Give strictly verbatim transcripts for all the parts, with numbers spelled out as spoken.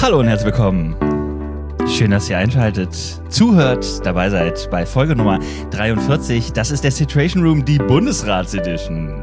Hallo und herzlich willkommen. Schön, dass ihr einschaltet, zuhört, dabei seid bei Folge Nummer dreiundvierzig. Das ist der Situation Room, die Bundesrats-Edition.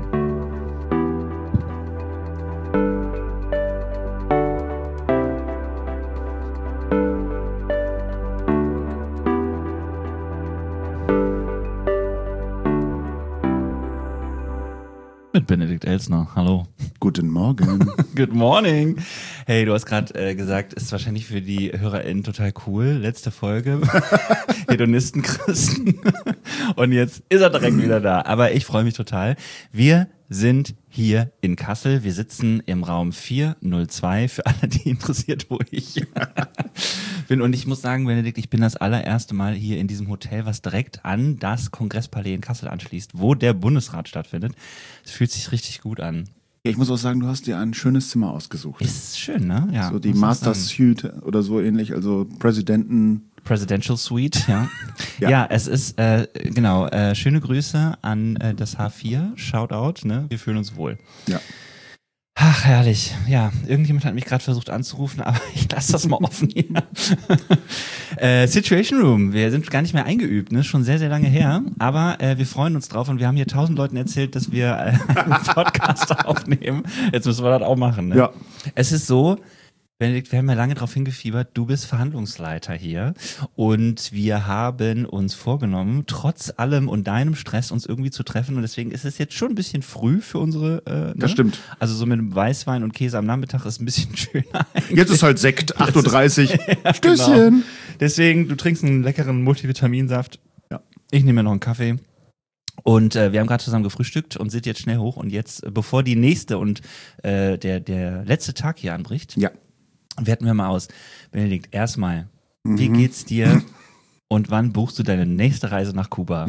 Mit Benedikt Elsner. Hallo. Guten Morgen. Good morning. Hey, du hast gerade äh, gesagt, ist wahrscheinlich für die HörerInnen total cool. Letzte Folge. Hedonisten Christen. Und jetzt ist er direkt wieder da. Aber ich freue mich total. Wir sind hier in Kassel. Wir sitzen im Raum vier null zwei. Für alle, die interessiert, wo ich bin. Und ich muss sagen, Benedikt, ich bin das allererste Mal hier in diesem Hotel, was direkt an das Kongresspalais in Kassel anschließt, wo der Bundesrat stattfindet. Es fühlt sich richtig gut an. Ich muss auch sagen, du hast dir ein schönes Zimmer ausgesucht. Ist schön, ne? Ja. So die Master Suite oder so ähnlich, also Präsidenten. Presidential Suite, ja. ja. Ja, es ist, äh, genau, äh, schöne Grüße an äh, das H vier. Shoutout, ne? Wir fühlen uns wohl. Ja. Ach, herrlich. Ja, irgendjemand hat mich gerade versucht anzurufen, aber ich lasse das mal offen hier. äh, Situation Room, wir sind gar nicht mehr eingeübt, ne? Schon sehr, sehr lange her, aber äh, wir freuen uns drauf und wir haben hier tausend Leuten erzählt, dass wir äh, einen Podcast aufnehmen. Jetzt müssen wir das auch machen, ne? Ja. Es ist so, Benedikt, wir haben ja lange darauf hingefiebert, du bist Verhandlungsleiter hier und wir haben uns vorgenommen, trotz allem und deinem Stress uns irgendwie zu treffen und deswegen ist es jetzt schon ein bisschen früh für unsere, äh, ne? Das stimmt. Also so mit Weißwein und Käse am Nachmittag ist ein bisschen schöner eigentlich. Jetzt ist halt Sekt, acht Uhr dreißig. Ja, Stößchen. genau. Deswegen, du trinkst einen leckeren Multivitaminsaft. Ja. Ich nehme mir noch einen Kaffee. Und äh, wir haben gerade zusammen gefrühstückt und sind jetzt schnell hoch und jetzt, äh, bevor die nächste und äh, der, der letzte Tag hier anbricht, Ja. werten wir mal aus. Benedikt, erstmal, Mhm. wie geht's dir und wann buchst du deine nächste Reise nach Kuba?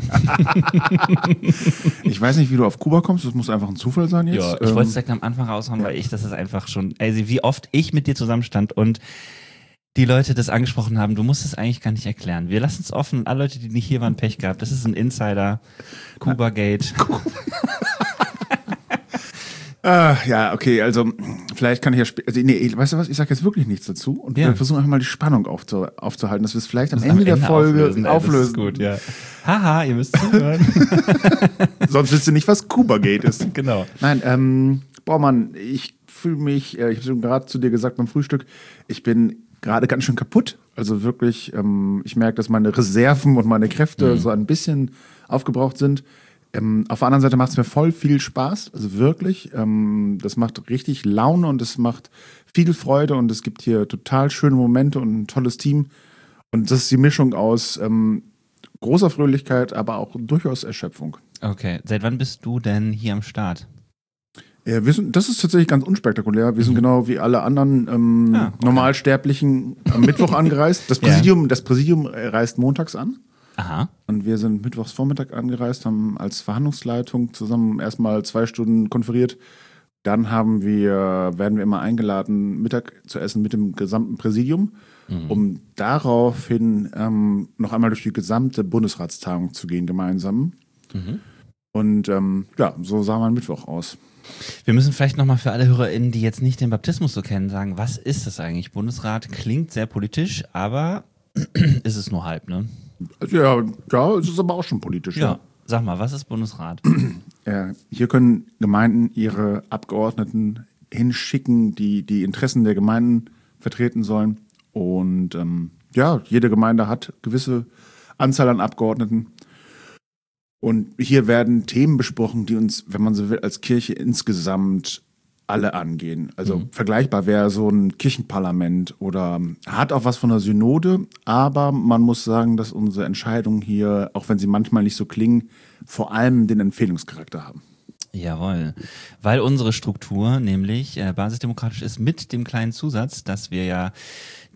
Ich weiß nicht, wie du auf Kuba kommst, das muss einfach ein Zufall sein jetzt. Ja, ich Ähm, wollte es direkt am Anfang raushauen, weil ich, das ist einfach schon, also wie oft ich mit dir zusammenstand und die Leute das angesprochen haben, du musst es eigentlich gar nicht erklären. Wir lassen es offen und alle Leute, die nicht hier waren, Pech gehabt. Das ist ein Insider, Kuba-Gate. Ah, ja, okay, also vielleicht kann ich ja später, also, nee, weißt du was, ich sag jetzt wirklich nichts dazu und Ja. wir versuchen einfach mal die Spannung aufzu aufzuhalten, dass wir es vielleicht am Das Ende, der Ende Folge auflösen. auflösen. Ey, das ist gut, ja. Haha, ihr müsst zuhören. Sonst wisst ihr nicht, was Kuba-Gate ist. Genau. Nein, ähm, boah Mann, ich fühle mich, äh, ich habe schon gerade zu dir gesagt beim Frühstück, ich bin gerade ganz schön kaputt. Also wirklich, ähm, ich merke, dass meine Reserven und meine Kräfte Mhm. so ein bisschen aufgebraucht sind. Ähm, auf der anderen Seite macht es mir voll viel Spaß, also wirklich. Ähm, das macht richtig Laune und es macht viel Freude und es gibt hier total schöne Momente und ein tolles Team. Und das ist die Mischung aus ähm, großer Fröhlichkeit, aber auch durchaus Erschöpfung. Okay, seit wann bist du denn hier am Start? Ja, wir sind, das ist tatsächlich ganz unspektakulär. Wir sind genau wie alle anderen ähm, Ah, okay. Normalsterblichen am Mittwoch angereist. Das Ja. Präsidium, das Präsidium äh, reist montags an. Aha. Und wir sind mittwochs Vormittag angereist, haben als Verhandlungsleitung zusammen erstmal zwei Stunden konferiert. Dann haben wir, werden wir immer eingeladen, Mittag zu essen mit dem gesamten Präsidium, Mhm. um daraufhin ähm, noch einmal durch die gesamte Bundesratstagung zu gehen gemeinsam. Mhm. Und ähm, ja, so sah mein Mittwoch aus. Wir müssen vielleicht nochmal für alle HörerInnen, die jetzt nicht den Baptismus so kennen, sagen, was ist das eigentlich? Bundesrat klingt sehr politisch, aber ist es nur halb, ne? Also ja, ja, es ist aber auch schon politisch. Ja. Sag mal, was ist Bundesrat? Ja, hier können Gemeinden ihre Abgeordneten hinschicken, die die Interessen der Gemeinden vertreten sollen. Und ähm, ja, jede Gemeinde hat gewisse Anzahl an Abgeordneten. Und hier werden Themen besprochen, die uns, wenn man so will, als Kirche insgesamt alle angehen. Also Mhm. vergleichbar wäre so ein Kirchenparlament oder hat auch was von der Synode, aber man muss sagen, dass unsere Entscheidungen hier, auch wenn sie manchmal nicht so klingen, vor allem den Empfehlungscharakter haben. Jawohl. Weil unsere Struktur nämlich äh, basisdemokratisch ist mit dem kleinen Zusatz, dass wir ja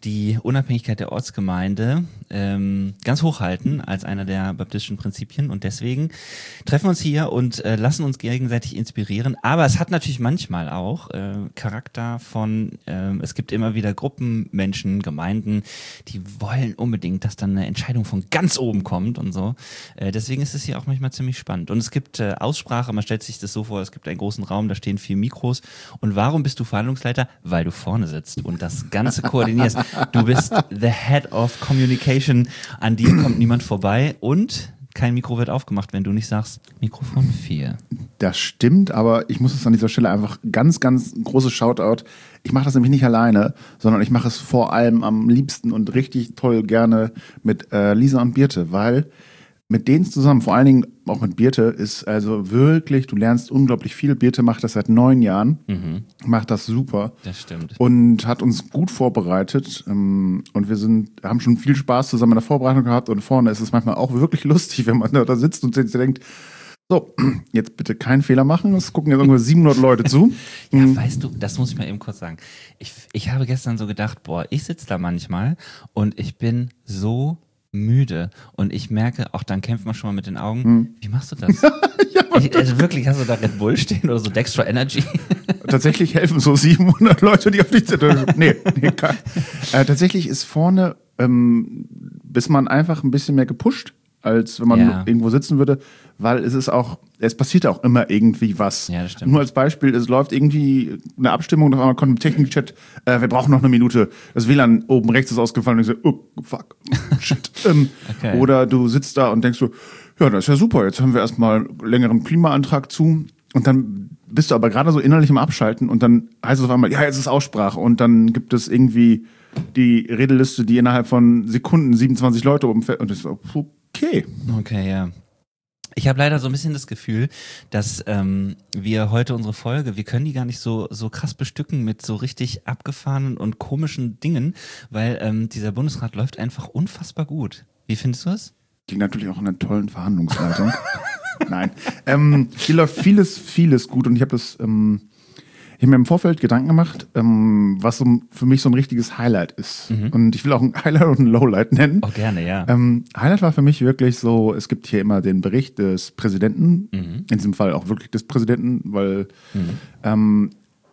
die Unabhängigkeit der Ortsgemeinde ähm, ganz hochhalten als einer der baptistischen Prinzipien und deswegen treffen wir uns hier und äh, lassen uns gegenseitig inspirieren. Aber es hat natürlich manchmal auch äh, Charakter von, äh, es gibt immer wieder Gruppen, Menschen, Gemeinden, die wollen unbedingt, dass dann eine Entscheidung von ganz oben kommt und so. Äh, deswegen ist es hier auch manchmal ziemlich spannend. Und es gibt äh, Aussprache, man stellt sich das so vor, es gibt einen großen Raum, da stehen vier Mikros. Und warum bist du Verhandlungsleiter? Weil du vorne sitzt und das Ganze koordinierst. Du bist the head of communication, an dir kommt niemand vorbei und kein Mikro wird aufgemacht, wenn du nicht sagst, Mikrofon vier. Das stimmt, aber ich muss es an dieser Stelle einfach ganz, ganz großes Shoutout. Ich mache das nämlich nicht alleine, sondern ich mache es vor allem am liebsten und richtig toll gerne mit äh, Lisa und Birte, weil mit denen zusammen, vor allen Dingen auch mit Birte, ist also wirklich, du lernst unglaublich viel. Birte macht das seit neun Jahren, mhm. macht das super. Das stimmt. Und hat uns gut vorbereitet. Und wir sind, haben schon viel Spaß zusammen in der Vorbereitung gehabt. Und vorne ist es manchmal auch wirklich lustig, wenn man da sitzt und sich denkt, so, jetzt bitte keinen Fehler machen. Es gucken jetzt ungefähr siebenhundert Leute zu. Ja, mhm. weißt du, das muss ich mal eben kurz sagen. Ich, ich habe gestern so gedacht, boah, ich sitze da manchmal und ich bin so müde und ich merke, auch dann kämpft man schon mal mit den Augen. Hm. Wie machst du das? ja, ich, also wirklich, hast du da Red Bull stehen oder so Dextra Energy? Tatsächlich helfen so siebenhundert Leute, die auf dich sitzen. Nee, nee kein. Äh, tatsächlich ist vorne, ähm, bis man einfach ein bisschen mehr gepusht, als wenn man ja. irgendwo sitzen würde, weil es ist auch, es passiert auch immer irgendwie was. Ja, das stimmt. Nur als Beispiel, es läuft irgendwie eine Abstimmung, auf einmal kommt im Technik-Chat, äh, wir brauchen noch eine Minute, das W L A N oben rechts ist ausgefallen und ich so, oh, fuck, shit. ähm, okay. Oder du sitzt da und denkst so, ja, das ist ja super, jetzt haben wir erstmal einen längeren Klimaantrag zu und dann bist du aber gerade so innerlich im Abschalten und dann heißt es auf einmal, ja, jetzt ist Aussprache und dann gibt es irgendwie die Redeliste, die innerhalb von Sekunden siebenundzwanzig Leute umfällt und ich so, okay. Okay, ja. Ich habe leider so ein bisschen das Gefühl, dass ähm, wir heute unsere Folge, wir können die gar nicht so so krass bestücken mit so richtig abgefahrenen und komischen Dingen, weil ähm, dieser Bundesrat läuft einfach unfassbar gut. Wie findest du es? Klingt natürlich auch in einer tollen Verhandlungsleitung. Nein. Ähm, hier läuft vieles, vieles gut und ich habe das, ähm, ich habe mir im Vorfeld Gedanken gemacht, ähm, was so für mich so ein richtiges Highlight ist. Mhm. Und ich will auch ein Highlight und ein Lowlight nennen. Oh, gerne, ja. Ähm, Highlight war für mich wirklich so, es gibt hier immer den Bericht des Präsidenten, mhm. in diesem Fall auch wirklich des Präsidenten, weil mhm. ähm,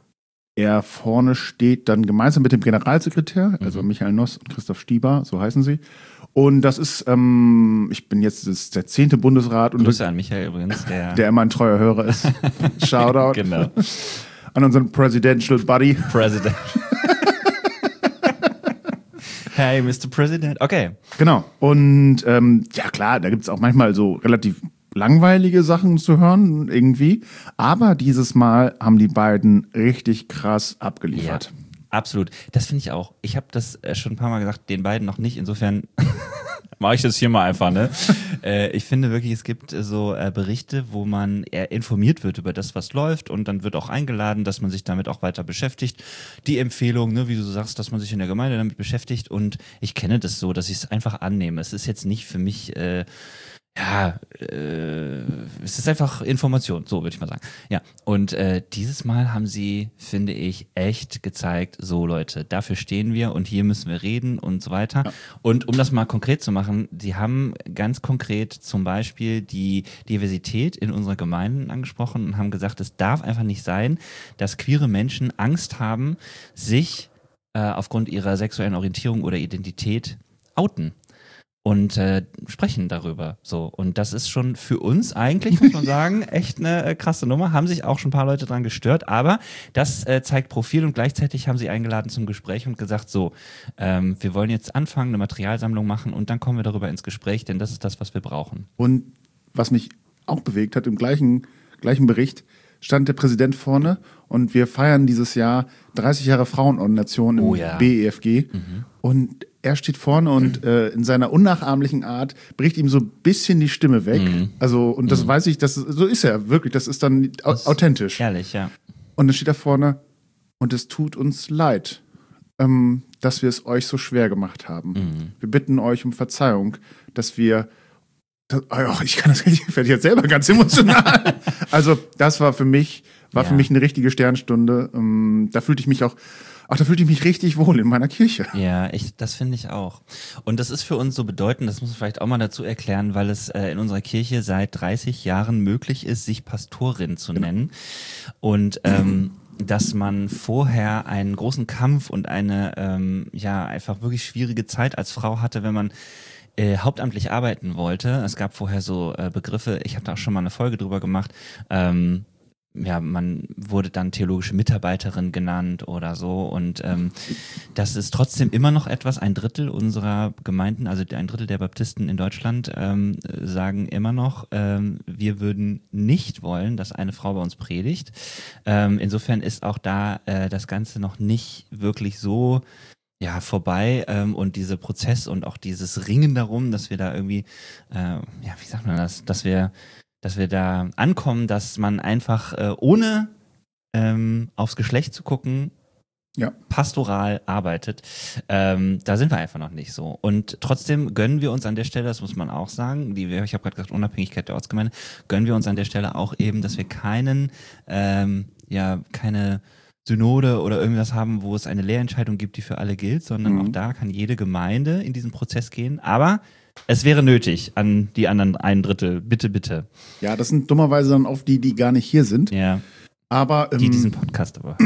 er vorne steht dann gemeinsam mit dem Generalsekretär, mhm. also Michael Noss und Christoph Stieber, so heißen sie. Und das ist, ähm, ich bin jetzt das ist der zehnte Bundesrat. Und Grüße an Michael übrigens, der, der immer ein treuer Hörer ist. Shoutout. Genau. An unseren Presidential Buddy. President. Hey, Mister President. Okay. Genau. Und ähm, ja klar, da gibt es auch manchmal so relativ langweilige Sachen zu hören, irgendwie. Aber dieses Mal haben die beiden richtig krass abgeliefert. Ja, absolut. Das finde ich auch. Ich habe das äh, schon ein paar Mal gesagt, den beiden noch nicht. Insofern mache ich das hier mal einfach, ne? äh, ich finde wirklich, es gibt äh, so äh, Berichte, wo man eher informiert wird über das, was läuft und dann wird auch eingeladen, dass man sich damit auch weiter beschäftigt. Die Empfehlung, ne, wie du sagst, dass man sich in der Gemeinde damit beschäftigt und ich kenne das so, dass ich es einfach annehme. Es ist jetzt nicht für mich äh, ja, äh, es ist einfach Information, so würde ich mal sagen. Ja, und äh, dieses Mal haben sie, finde ich, echt gezeigt, so Leute, dafür stehen wir und hier müssen wir reden und so weiter. Ja. Und um das mal konkret zu machen, sie haben ganz konkret zum Beispiel die Diversität in unserer Gemeinde angesprochen und haben gesagt, es darf einfach nicht sein, dass queere Menschen Angst haben, sich äh, aufgrund ihrer sexuellen Orientierung oder Identität outen. Und äh, sprechen darüber. So. Und das ist schon für uns eigentlich, muss man sagen, echt eine äh, krasse Nummer. Haben sich auch schon ein paar Leute dran gestört, aber das äh, zeigt Profil und gleichzeitig haben sie eingeladen zum Gespräch und gesagt, so, ähm, wir wollen jetzt anfangen, eine Materialsammlung machen und dann kommen wir darüber ins Gespräch, denn das ist das, was wir brauchen. Und was mich auch bewegt hat, im gleichen, gleichen Bericht stand der Präsident vorne und wir feiern dieses Jahr dreißig Jahre Frauenordination im oh, ja. B E F G. Mhm. Und er steht vorne und äh, in seiner unnachahmlichen Art bricht ihm so ein bisschen die Stimme weg. Mhm. Also, und das mhm. weiß ich, das, so ist er wirklich, das ist dann das authentisch. Ehrlich, ja. Und dann steht er vorne und es tut uns leid, ähm, dass wir es euch so schwer gemacht haben. Mhm. Wir bitten euch um Verzeihung, dass wir Das, oh, ich kann das nicht, ich werde jetzt selber ganz emotional. Also das war für mich, war ja. für mich eine richtige Sternstunde. Ähm, da fühlte ich mich auch ach, da fühlte ich mich richtig wohl in meiner Kirche. Ja, ich, das finde ich auch. Und das ist für uns so bedeutend, das muss man vielleicht auch mal dazu erklären, weil es äh, in unserer Kirche seit dreißig Jahren möglich ist, sich Pastorin zu nennen. Und ähm, dass man vorher einen großen Kampf und eine ähm, ja einfach wirklich schwierige Zeit als Frau hatte, wenn man äh, hauptamtlich arbeiten wollte. Es gab vorher so äh, Begriffe, ich habe da auch schon mal eine Folge drüber gemacht, ähm, ja, man wurde dann theologische Mitarbeiterin genannt oder so und ähm, das ist trotzdem immer noch etwas, ein Drittel unserer Gemeinden, also ein Drittel der Baptisten in Deutschland ähm, sagen immer noch, ähm, wir würden nicht wollen, dass eine Frau bei uns predigt. Ähm, insofern ist auch da äh, das Ganze noch nicht wirklich so ja, vorbei ähm, und dieser Prozess und auch dieses Ringen darum, dass wir da irgendwie, äh, ja, wie sagt man das, dass wir dass wir da ankommen, dass man einfach äh, ohne ähm, aufs Geschlecht zu gucken, ja. pastoral arbeitet. Ähm, da sind wir einfach noch nicht so. Und trotzdem gönnen wir uns an der Stelle, das muss man auch sagen, die, ich habe gerade gesagt, Unabhängigkeit der Ortsgemeinde, gönnen wir uns an der Stelle auch eben, dass wir keinen, ähm, ja, keine Synode oder irgendwas haben, wo es eine Lehrentscheidung gibt, die für alle gilt, sondern mhm. auch da kann jede Gemeinde in diesen Prozess gehen. Aber es wäre nötig an die anderen ein Drittel. Bitte, bitte. Ja, das sind dummerweise dann oft die, die gar nicht hier sind. Ja. Aber, ähm, die diesen Podcast aber.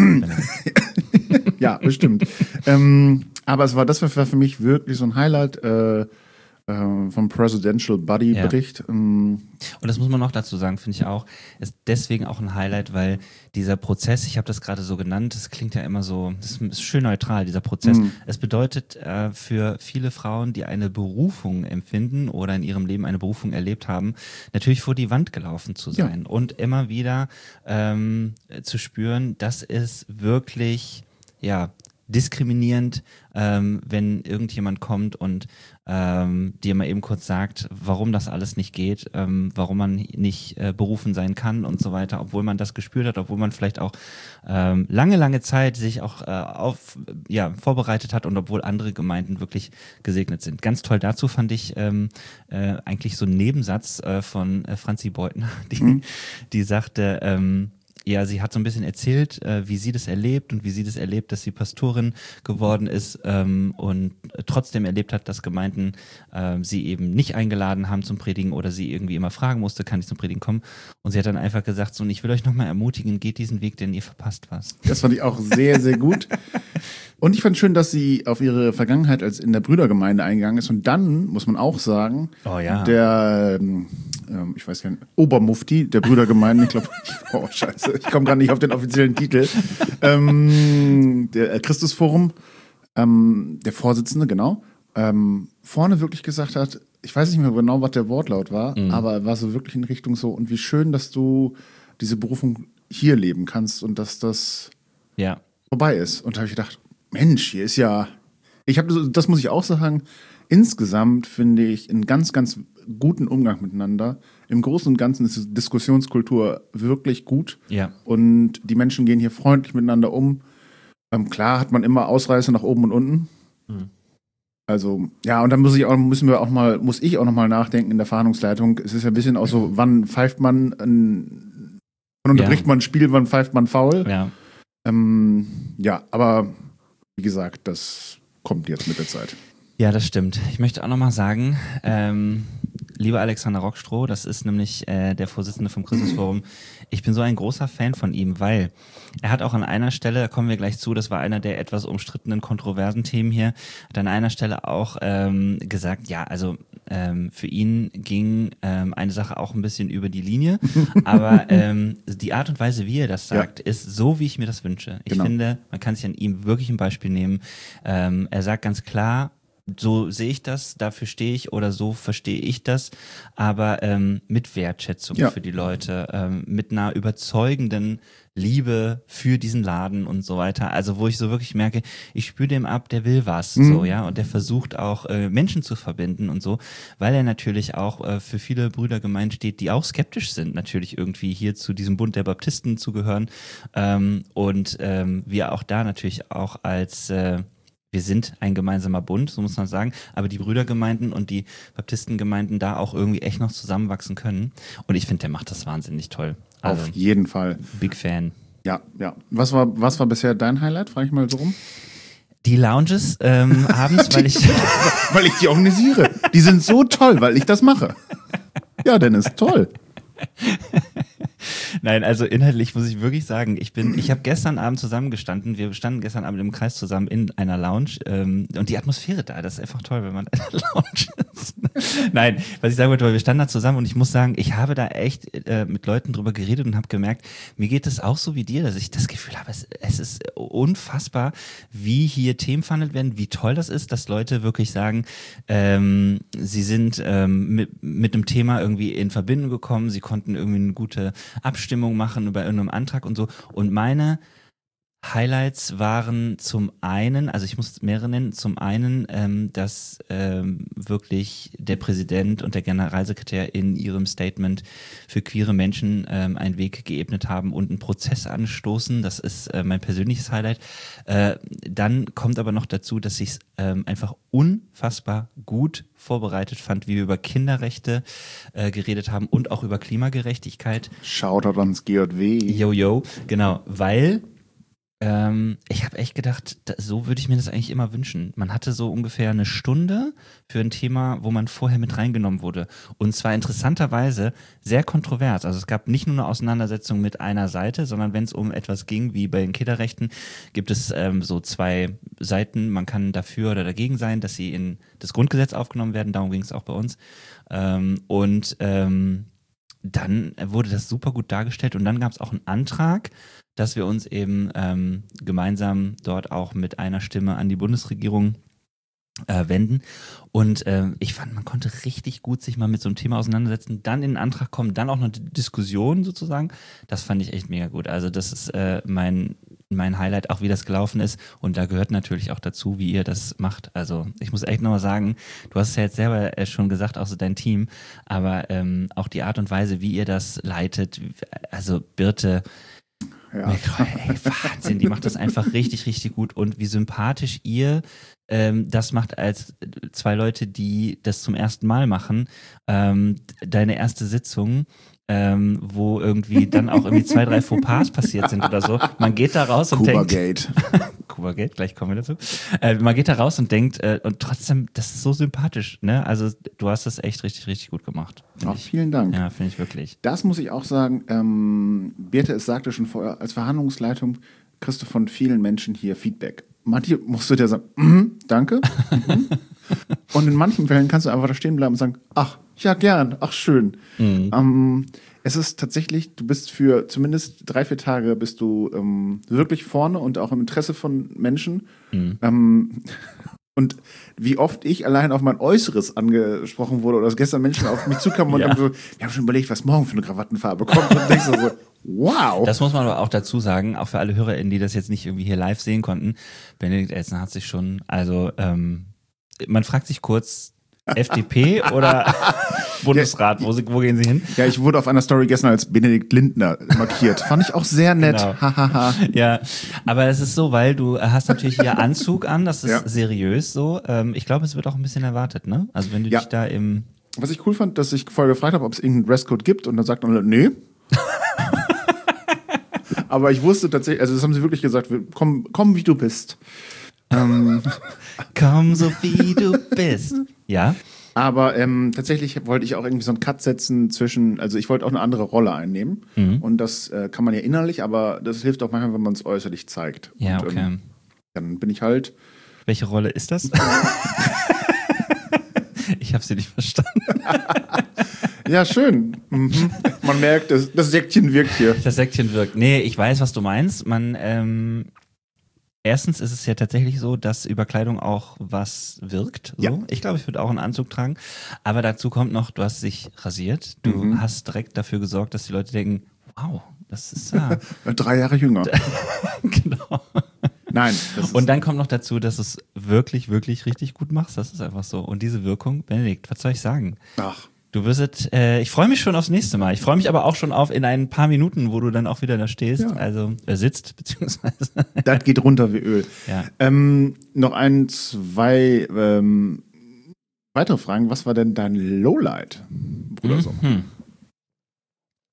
Ja, bestimmt. ähm, aber es war, das war für mich wirklich so ein Highlight äh, äh, vom Presidential Buddy Bericht. Ja. Ähm, Und das muss man noch dazu sagen, finde ich auch, ist deswegen auch ein Highlight, weil dieser Prozess, ich habe das gerade so genannt, das klingt ja immer so, das ist schön neutral, dieser Prozess. Mhm. Es bedeutet äh, für viele Frauen, die eine Berufung empfinden oder in ihrem Leben eine Berufung erlebt haben, natürlich vor die Wand gelaufen zu sein ja. und immer wieder ähm, zu spüren, das ist wirklich, ja, diskriminierend, ähm, wenn irgendjemand kommt und ähm, dir mal eben kurz sagt, warum das alles nicht geht, ähm, warum man nicht äh, berufen sein kann und so weiter, obwohl man das gespürt hat, obwohl man vielleicht auch ähm, lange, lange Zeit sich auch äh, auf, ja, vorbereitet hat und obwohl andere Gemeinden wirklich gesegnet sind. Ganz toll dazu fand ich ähm, äh, eigentlich so einen Nebensatz äh, von äh, Franzi Beutner, die, mhm. die sagte, ähm, ja, sie hat so ein bisschen erzählt, äh, wie sie das erlebt und wie sie das erlebt, dass sie Pastorin geworden ist ähm, und trotzdem erlebt hat, dass Gemeinden äh, sie eben nicht eingeladen haben zum Predigen oder sie irgendwie immer fragen musste, kann ich zum Predigen kommen? Und sie hat dann einfach gesagt, so, und ich will euch nochmal ermutigen, geht diesen Weg, denn ihr verpasst was. Das fand ich auch sehr, sehr gut. Und ich fand schön, dass sie auf ihre Vergangenheit als in der Brüdergemeinde eingegangen ist. Und dann, muss man auch sagen, oh, ja. der, ähm, ich weiß gar nicht, Obermufti der Brüdergemeinde, ich glaube, oh scheiße, ich komme gerade nicht auf den offiziellen Titel, ähm, der Christusforum, ähm, der Vorsitzende, genau, ähm, vorne wirklich gesagt hat, ich weiß nicht mehr genau, was der Wortlaut war, mhm. aber er war so wirklich in Richtung so, und wie schön, dass du diese Berufung hier leben kannst und dass das ja. vorbei ist. Und da habe ich gedacht, Mensch, hier ist ja, ich habe, das muss ich auch sagen, insgesamt finde ich einen ganz, ganz guten Umgang miteinander. Im Großen und Ganzen ist die Diskussionskultur wirklich gut. Ja. Und die Menschen gehen hier freundlich miteinander um. Ähm, klar hat man immer Ausreißer nach oben und unten. Mhm. Also, ja, und dann muss ich auch, müssen wir auch mal, muss ich auch noch mal nachdenken in der Fahndungsleitung. Es ist ja ein bisschen auch so, wann pfeift man ein, wann unterbricht ja. man ein Spiel, wann pfeift man faul. Ja. Ähm, ja, aber wie gesagt, das kommt jetzt mit der Zeit. Ja, das stimmt. Ich möchte auch nochmal sagen, ähm, lieber Alexander Rockstroh, das ist nämlich äh, der Vorsitzende vom Christusforum, ich bin so ein großer Fan von ihm, weil er hat auch an einer Stelle, da kommen wir gleich zu, das war einer der etwas umstrittenen, kontroversen Themen hier, hat an einer Stelle auch ähm, gesagt, ja, also ähm, für ihn ging ähm, eine Sache auch ein bisschen über die Linie, aber ähm, die Art und Weise, wie er das sagt, ja. ist so, wie ich mir das wünsche. Ich genau. finde, man kann sich an ihm wirklich ein Beispiel nehmen. Ähm, er sagt ganz klar, so sehe ich das, dafür stehe ich oder so verstehe ich das, aber ähm, mit Wertschätzung ja. für die Leute, ähm, mit einer überzeugenden Liebe für diesen Laden und so weiter. Also wo ich so wirklich merke, ich spüre dem ab, der will was, mhm. so ja, und der versucht auch äh, Menschen zu verbinden und so, weil er natürlich auch äh, für viele Brüdergemeinden steht, die auch skeptisch sind, natürlich irgendwie hier zu diesem Bund der Baptisten zu gehören ähm, und ähm, wir auch da natürlich auch als äh, wir sind ein gemeinsamer Bund, so muss man sagen, aber die Brüdergemeinden und die Baptistengemeinden da auch irgendwie echt noch zusammenwachsen können. Und ich finde, der macht das wahnsinnig toll. Also, auf jeden Fall. Big Fan. Ja, ja. Was war, was war bisher dein Highlight? Frage ich mal so rum. Die Lounges ähm, abends, weil ich... weil ich die organisiere. Die sind so toll, weil ich das mache. Ja, Dennis, toll. Nein, also inhaltlich muss ich wirklich sagen, ich bin, ich habe gestern Abend zusammengestanden, wir standen gestern Abend im Kreis zusammen in einer Lounge ähm, und die Atmosphäre da, das ist einfach toll, wenn man in einer Lounge ist. Nein, was ich sagen wollte, wir standen da zusammen und ich muss sagen, ich habe da echt äh, mit Leuten drüber geredet und habe gemerkt, mir geht es auch so wie dir, dass ich das Gefühl habe, es, es ist unfassbar, wie hier Themen verhandelt werden, wie toll das ist, dass Leute wirklich sagen, ähm, sie sind ähm, mit, mit einem Thema irgendwie in Verbindung gekommen, sie konnten irgendwie eine gute Abstimmung machen über irgendeinen Antrag und so. Und meine Highlights waren zum einen, also ich muss mehrere nennen, zum einen, ähm, dass ähm, wirklich der Präsident und der Generalsekretär in ihrem Statement für queere Menschen ähm, einen Weg geebnet haben und einen Prozess anstoßen. Das ist äh, mein persönliches Highlight. Äh, dann kommt aber noch dazu, dass ich es ähm, einfach unfassbar gut vorbereitet fand, wie wir über Kinderrechte äh, geredet haben und auch über Klimagerechtigkeit. Shoutout ans G J W. Jojo, genau, weil ähm, ich habe echt gedacht, da, so würde ich mir das eigentlich immer wünschen. Man hatte so ungefähr eine Stunde für ein Thema, wo man vorher mit reingenommen wurde. Und zwar interessanterweise sehr kontrovers. Also es gab nicht nur eine Auseinandersetzung mit einer Seite, sondern wenn es um etwas ging, wie bei den Kinderrechten, gibt es ähm, so zwei Seiten. Man kann dafür oder dagegen sein, dass sie in das Grundgesetz aufgenommen werden. Darum ging es auch bei uns. Ähm, und ähm, dann wurde das super gut dargestellt und dann gab es auch einen Antrag, dass wir uns eben ähm, gemeinsam dort auch mit einer Stimme an die Bundesregierung äh, wenden. Und ähm, ich fand, man konnte richtig gut sich mal mit so einem Thema auseinandersetzen, dann in den Antrag kommen, dann auch noch eine Diskussion sozusagen. Das fand ich echt mega gut. Also das ist äh, mein mein Highlight, auch wie das gelaufen ist. Und da gehört natürlich auch dazu, wie ihr das macht. Also ich muss echt nochmal sagen, du hast es ja jetzt selber äh, schon gesagt, auch so dein Team, aber ähm, auch die Art und Weise, wie ihr das leitet, also Birte, Ja. ey, Wahnsinn, die macht das einfach richtig, richtig gut und wie sympathisch ihr ähm, das macht als zwei Leute, die das zum ersten Mal machen. Ähm, deine erste Sitzung, ähm, wo irgendwie dann auch irgendwie zwei, drei Fauxpas passiert sind oder so. Man geht da raus und Kuba denkt... Gate. Kuba Gate, gleich kommen wir dazu. Äh, man geht da raus und denkt, äh, und trotzdem, das ist so sympathisch, ne? Also du hast das echt richtig, richtig gut gemacht. Auch Ich. vielen Dank. Ja, finde ich wirklich. Das muss ich auch sagen. Ähm, Birte, es sagte schon vorher, als Verhandlungsleitung kriegst du von vielen Menschen hier Feedback. Manche musst du dir sagen, mm, danke. Mhm. Und in manchen Fällen kannst du einfach da stehen bleiben und sagen, ach, ja, gern, ach, schön. Mhm. Ähm, es ist tatsächlich, du bist für zumindest drei, vier Tage bist du ähm, wirklich vorne und auch im Interesse von Menschen. Mhm. Ähm, und wie oft ich allein auf mein Äußeres angesprochen wurde oder dass gestern Menschen auf mich zukamen und ja. dann so, wir haben schon überlegt, was morgen für eine Krawattenfarbe kommt. Und denkst du so, wow. Das muss man aber auch dazu sagen, auch für alle HörerInnen, die das jetzt nicht irgendwie hier live sehen konnten. Benedikt Elsen hat sich schon, also ähm, man fragt sich kurz, F D P oder Bundesrat, wo, wo gehen Sie hin? Ja, ich wurde auf einer Story gestern als Benedikt Lindner markiert. Fand ich auch sehr nett. Genau. Ja, aber es ist so, weil du hast natürlich hier Anzug an, das ist ja. seriös so. Ähm, ich glaube, es wird auch ein bisschen erwartet, ne? Also wenn du ja. dich da im... Was ich cool fand, dass ich vorher gefragt habe, ob es irgendeinen Dresscode gibt und dann sagt man, nee. Aber ich wusste tatsächlich, also das haben sie wirklich gesagt, komm, komm wie du bist. Ähm, komm so wie du bist. Ja. Aber ähm, tatsächlich wollte ich auch irgendwie so einen Cut setzen zwischen, also ich wollte auch eine andere Rolle einnehmen. Mhm. Und das äh, kann man ja innerlich, aber das hilft auch manchmal, wenn man es äußerlich zeigt. Ja, und, okay. Ähm, dann bin ich halt... Welche Rolle ist das? Ich habe sie nicht verstanden. Ja, schön. Mhm. Man merkt, das, das Säckchen wirkt hier. Das Säckchen wirkt. Nee, ich weiß, was du meinst. Man, ähm, erstens ist es ja tatsächlich so, dass über Kleidung auch was wirkt. So. Ja. Ich glaube, ich würde auch einen Anzug tragen. Aber dazu kommt noch, du hast dich rasiert. Du mhm. hast direkt dafür gesorgt, dass die Leute denken, wow, das ist ja... Drei Jahre jünger. Genau. Nein. Das ist und dann kommt noch dazu, dass du es wirklich, wirklich richtig gut machst. Das ist einfach so. Und diese Wirkung, Benedikt, was soll ich sagen? Ach. Du wirst, äh, ich freue mich schon aufs nächste Mal. Ich freue mich aber auch schon auf in ein paar Minuten, wo du dann auch wieder da stehst, ja. also äh, sitzt, beziehungsweise. Das geht runter wie Öl. Ja. Ähm, noch ein, zwei ähm, weitere Fragen. Was war denn dein Lowlight, Bruder? Mhm.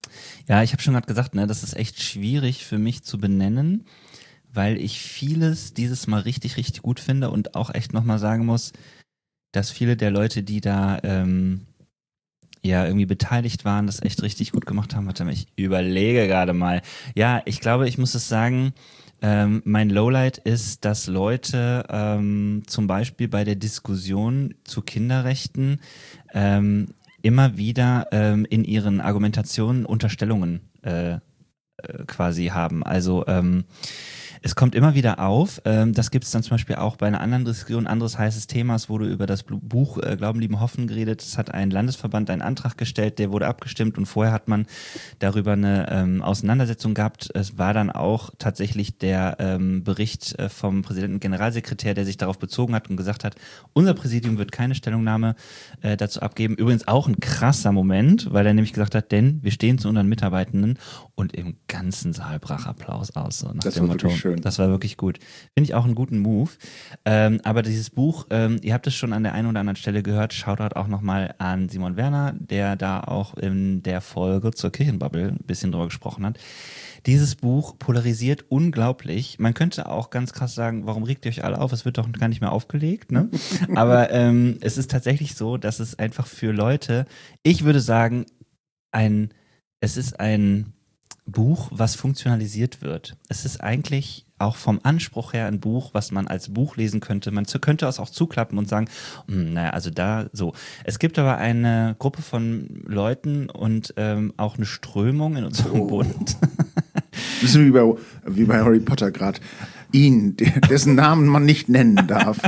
Ja, ich habe schon gerade gesagt, ne, das ist echt schwierig für mich zu benennen, weil ich vieles dieses Mal richtig, richtig gut finde und auch echt nochmal sagen muss, dass viele der Leute, die da ähm, ja irgendwie beteiligt waren, das echt richtig gut gemacht haben. Warte mal, ich überlege gerade mal. Ja, ich glaube, ich muss es sagen, ähm, mein Lowlight ist, dass Leute ähm, zum Beispiel bei der Diskussion zu Kinderrechten ähm, immer wieder ähm, in ihren Argumentationen Unterstellungen äh, äh, quasi haben. Also ähm, es kommt immer wieder auf, ähm, das gibt es dann zum Beispiel auch bei einer anderen Diskussion, anderes heißes Themas, wurde über das Buch äh, Glauben, Lieben, Hoffen geredet. Es hat ein Landesverband einen Antrag gestellt, der wurde abgestimmt und vorher hat man darüber eine ähm, Auseinandersetzung gehabt. Es war dann auch tatsächlich der ähm, Bericht äh, vom Präsidenten und Generalsekretär, der sich darauf bezogen hat und gesagt hat, unser Präsidium wird keine Stellungnahme äh, dazu abgeben. Übrigens auch ein krasser Moment, weil er nämlich gesagt hat, denn wir stehen zu unseren Mitarbeitenden und im ganzen Saal brach Applaus aus. So nach Das dem war Motto. wirklich schön. Das war wirklich gut. Finde ich auch einen guten Move. Ähm, aber dieses Buch, ähm, ihr habt es schon an der einen oder anderen Stelle gehört, Shoutout auch nochmal an Simon Werner, der da auch in der Folge zur Kirchenbubble ein bisschen drüber gesprochen hat. Dieses Buch polarisiert unglaublich. Man könnte auch ganz krass sagen, warum regt ihr euch alle auf? Es wird doch gar nicht mehr aufgelegt, ne? Aber ähm, es ist tatsächlich so, dass es einfach für Leute, ich würde sagen, ein, es ist ein Buch, was funktionalisiert wird. Es ist eigentlich auch vom Anspruch her ein Buch, was man als Buch lesen könnte. Man zu, könnte es auch zuklappen und sagen, hm, naja, also da so. Es gibt aber eine Gruppe von Leuten und ähm, auch eine Strömung in unserem Oh. Bund. Bisschen wie bei, wie bei Harry Potter gerade. Ihn, der, dessen Namen man nicht nennen darf.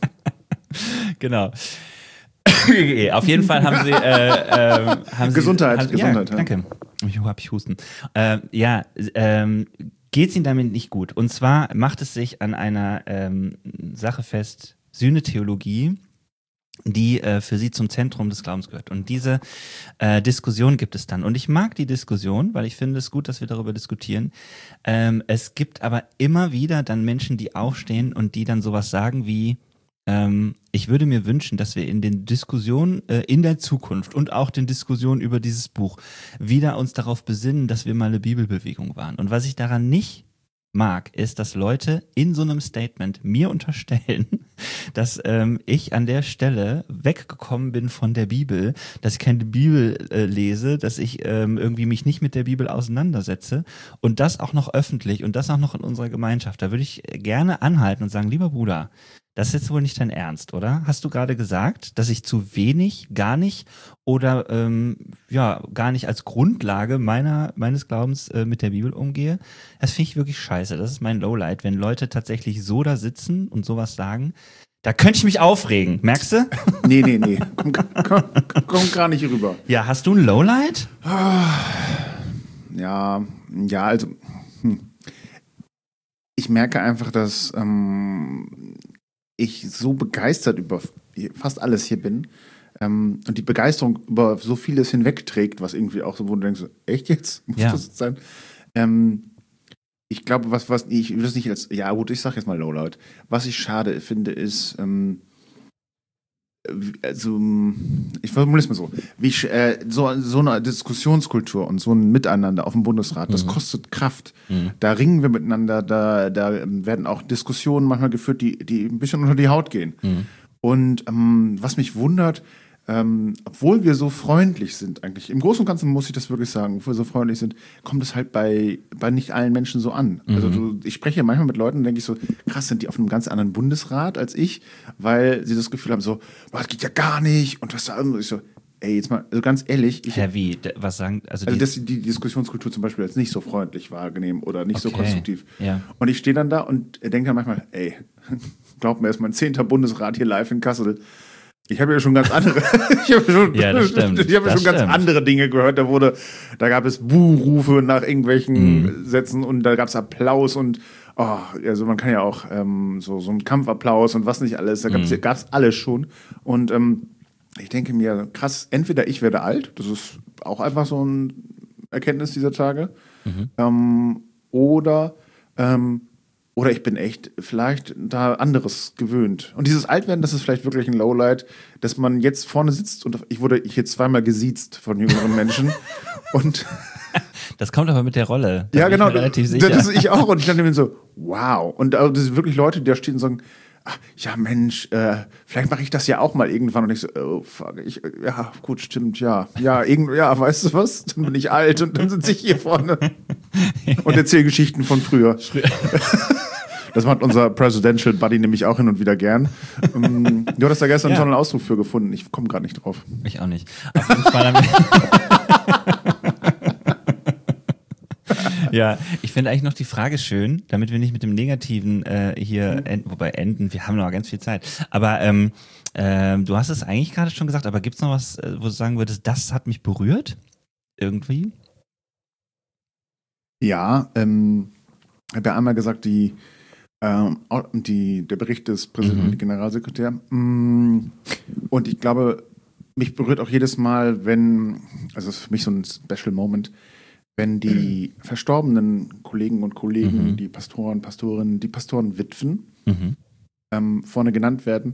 Genau. Auf jeden Fall haben sie, äh, äh, haben Gesundheit, sie, haben, Gesundheit. Ja, danke. Ich habe ich Husten. Äh, ja, ähm, geht es ihnen damit nicht gut. Und zwar macht es sich an einer ähm, Sache fest, Sühnetheologie, die äh, für sie zum Zentrum des Glaubens gehört. Und diese äh, Diskussion gibt es dann. Und ich mag die Diskussion, weil ich finde es gut, dass wir darüber diskutieren. Ähm, es gibt aber immer wieder dann Menschen, die aufstehen und die dann sowas sagen wie, ähm, ich würde mir wünschen, dass wir in den Diskussionen äh, in der Zukunft und auch den Diskussionen über dieses Buch wieder uns darauf besinnen, dass wir mal eine Bibelbewegung waren. Und was ich daran nicht mag, ist, dass Leute in so einem Statement mir unterstellen, dass ähm, ich an der Stelle weggekommen bin von der Bibel, dass ich keine Bibel äh, lese, dass ich ähm, irgendwie mich nicht mit der Bibel auseinandersetze und das auch noch öffentlich und das auch noch in unserer Gemeinschaft. Da würde ich gerne anhalten und sagen, lieber Bruder, das ist jetzt wohl nicht dein Ernst, oder? Hast du gerade gesagt, dass ich zu wenig, gar nicht oder ähm, ja, gar nicht als Grundlage meiner, meines Glaubens äh, mit der Bibel umgehe? Das finde ich wirklich scheiße. Das ist mein Lowlight, wenn Leute tatsächlich so da sitzen und sowas sagen. Da könnte ich mich aufregen, merkst du? Nee, nee, nee. Komm, komm, komm gar nicht rüber. Ja, hast du ein Lowlight? Ja, ja, also hm. ich merke einfach, dass ähm, ich so begeistert über fast alles hier bin ähm, und die Begeisterung über so vieles hinwegträgt, was irgendwie auch so, wo du denkst, echt jetzt? Muss Ja. das jetzt sein? Ähm, ich glaube, was, was, ich will das nicht als, ja gut, ich sag jetzt mal Lowlight. Was ich schade finde, ist, ähm, also, ich formuliere es mal so, wie ich, äh, so, so eine Diskussionskultur und so ein Miteinander auf dem Bundesrat, das Mhm. kostet Kraft. Mhm. Da ringen wir miteinander, da, da werden auch Diskussionen manchmal geführt, die, die ein bisschen unter die Haut gehen. Mhm. Und ähm, was mich wundert, ähm, obwohl wir so freundlich sind eigentlich, im Großen und Ganzen muss ich das wirklich sagen, obwohl wir so freundlich sind, kommt es halt bei, bei nicht allen Menschen so an. Mhm. Also du, ich spreche manchmal mit Leuten und denke ich so, krass, sind die auf einem ganz anderen Bundesrat als ich, weil sie das Gefühl haben so, boah, das geht ja gar nicht und was da und ich so, ey, jetzt mal, also ganz ehrlich, ich, Ja, wie? D- Was sagen, also, also die, dass sie die Diskussionskultur zum Beispiel als nicht so freundlich wahrnehmen oder nicht so Okay, konstruktiv. ja. Und ich stehe dann da und denke dann manchmal, ey, glaub mir, ist mein zehnter Bundesrat hier live in Kassel. Ich habe ja schon ganz andere, ich habe schon, Ja, das stimmt. ich habe ja Das schon ganz stimmt. andere Dinge gehört. Da wurde, da gab es Buhrufe nach irgendwelchen Mhm. Sätzen und da gab es Applaus und oh, also man kann ja auch ähm, so so einen Kampfapplaus und was nicht alles. Da gab es Mhm. gab's alles schon. Und ähm, ich denke mir, krass, entweder ich werde alt, das ist auch einfach so ein Erkenntnis dieser Tage, Mhm. ähm, oder ähm, oder ich bin echt vielleicht da anderes gewöhnt. Und dieses Altwerden, das ist vielleicht wirklich ein Lowlight, dass man jetzt vorne sitzt und ich wurde hier zweimal gesiezt von jüngeren Menschen. Und Das kommt aber mit der Rolle. Da ja, bin ich genau. mir relativ sicher. Das ist ich auch. Und ich dachte mir so, wow. Und also, das sind wirklich Leute, die da stehen und sagen, ach, ja Mensch, äh, vielleicht mache ich das ja auch mal irgendwann. Und ich so, oh fuck, ich, ja, gut, stimmt, ja. Ja, irgend, ja, weißt du was? Dann bin ich alt und dann sitze ich hier vorne und erzähle Geschichten von früher. Das macht unser Presidential Buddy nämlich auch hin und wieder gern. Um, du hattest da gestern Ja. einen tollen Ausdruck für gefunden. Ich komme gerade nicht drauf. Ich auch nicht. Auf jeden Fall haben wir Ja, ich finde eigentlich noch die Frage schön, damit wir nicht mit dem Negativen äh, hier enden, wobei enden, wir haben noch ganz viel Zeit. Aber ähm, ähm, du hast es eigentlich gerade schon gesagt, aber gibt es noch was, äh, wo du sagen würdest, das hat mich berührt? Irgendwie? Ja, ähm, ich habe ja einmal gesagt, die, ähm, die, der Bericht des Präsidenten Mhm. und Generalsekretär. Mm, Und ich glaube, mich berührt auch jedes Mal, wenn, also es ist für mich so ein Special Moment, wenn die verstorbenen Kollegen und Kollegen, Mhm. die Pastoren, Pastorinnen, die Pastorenwitwen Mhm. ähm, vorne genannt werden.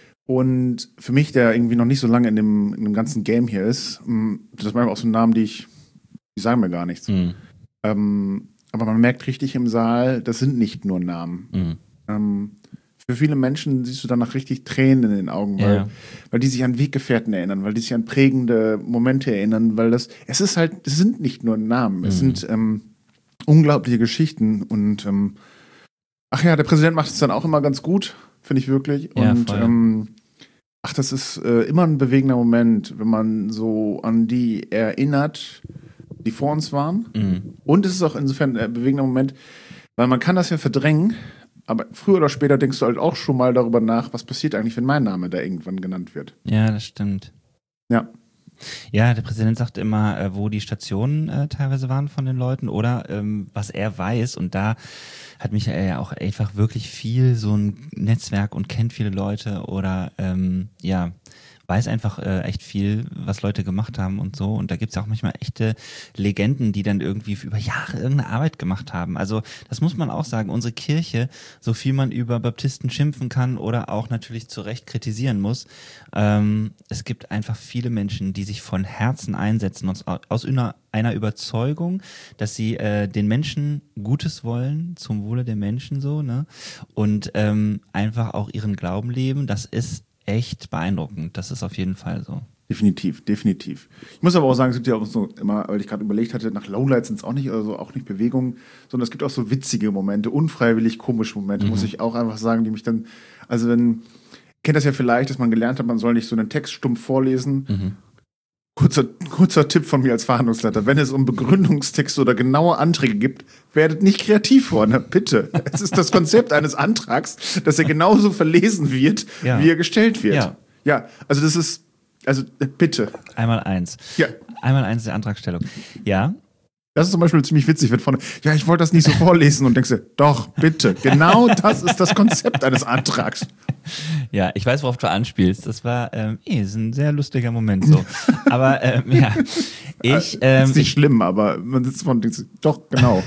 Und für mich, der irgendwie noch nicht so lange in dem, in dem ganzen Game hier ist, mh, das sind manchmal auch so Namen, die ich, die sagen mir gar nichts. Mhm. Ähm, aber man merkt richtig im Saal, das sind nicht nur Namen. Mhm. Ähm, für viele Menschen siehst du danach richtig Tränen in den Augen, weil, Ja. weil die sich an Weggefährten erinnern, weil die sich an prägende Momente erinnern, weil das, es ist halt, es sind nicht nur Namen, es Mhm. sind ähm, unglaubliche Geschichten und ähm, ach ja, der Präsident macht es dann auch immer ganz gut, finde ich wirklich. Ja, Und voll. ähm, ach, das ist äh, immer ein bewegender Moment, wenn man so an die erinnert, die vor uns waren. Mhm. Und es ist auch insofern ein bewegender Moment, weil man kann das ja verdrängen, aber früher oder später denkst du halt auch schon mal darüber nach, was passiert eigentlich, wenn mein Name da irgendwann genannt wird. Ja, das stimmt. Ja. Ja, der Präsident sagt immer, äh, wo die Stationen äh, teilweise waren von den Leuten oder ähm, was er weiß. Und da hat Michael ja auch einfach wirklich viel so ein Netzwerk und kennt viele Leute oder ähm, ja, weiß einfach äh, echt viel, was Leute gemacht haben und so. Und da gibt's ja auch manchmal echte Legenden, die dann irgendwie über Jahre irgendeine Arbeit gemacht haben. Also das muss man auch sagen, unsere Kirche, so viel man über Baptisten schimpfen kann oder auch natürlich zu Recht kritisieren muss, ähm, es gibt einfach viele Menschen, die sich von Herzen einsetzen, aus, aus einer, einer Überzeugung, dass sie äh, den Menschen Gutes wollen, zum Wohle der Menschen so, ne? Und ähm, einfach auch ihren Glauben leben. Das ist echt beeindruckend. Das ist auf jeden Fall so. Definitiv, definitiv. Ich muss aber auch sagen, es gibt ja auch so immer, weil ich gerade überlegt hatte, nach Lowlights sind es auch nicht, also auch nicht Bewegungen, sondern es gibt auch so witzige Momente, unfreiwillig komische Momente, Mhm. muss ich auch einfach sagen, die mich dann, also wenn, kennt das ja vielleicht, dass man gelernt hat, man soll nicht so einen Text stumpf vorlesen. Mhm. Kurzer, kurzer Tipp von mir als Verhandlungsleiter, wenn es um Begründungstexte oder genaue Anträge gibt, werdet nicht kreativ vorne, bitte. Es ist das Konzept eines Antrags, dass er genauso verlesen wird, Ja. wie er gestellt wird. Ja. Ja, also das ist, also äh, bitte. Einmal eins. Ja. Einmal eins der Antragstellung. Ja, Das ist zum Beispiel ziemlich witzig, wenn vorne, ja, ich wollte das nicht so vorlesen und denkst du, doch, bitte, genau das ist das Konzept eines Antrags. ja, ich weiß, worauf du anspielst. Das war ähm, eh, ist ein sehr lustiger Moment so. Aber ähm, ja, ich, ähm, ist nicht ich, schlimm, aber man sitzt vorne und denkt, sich, doch, genau.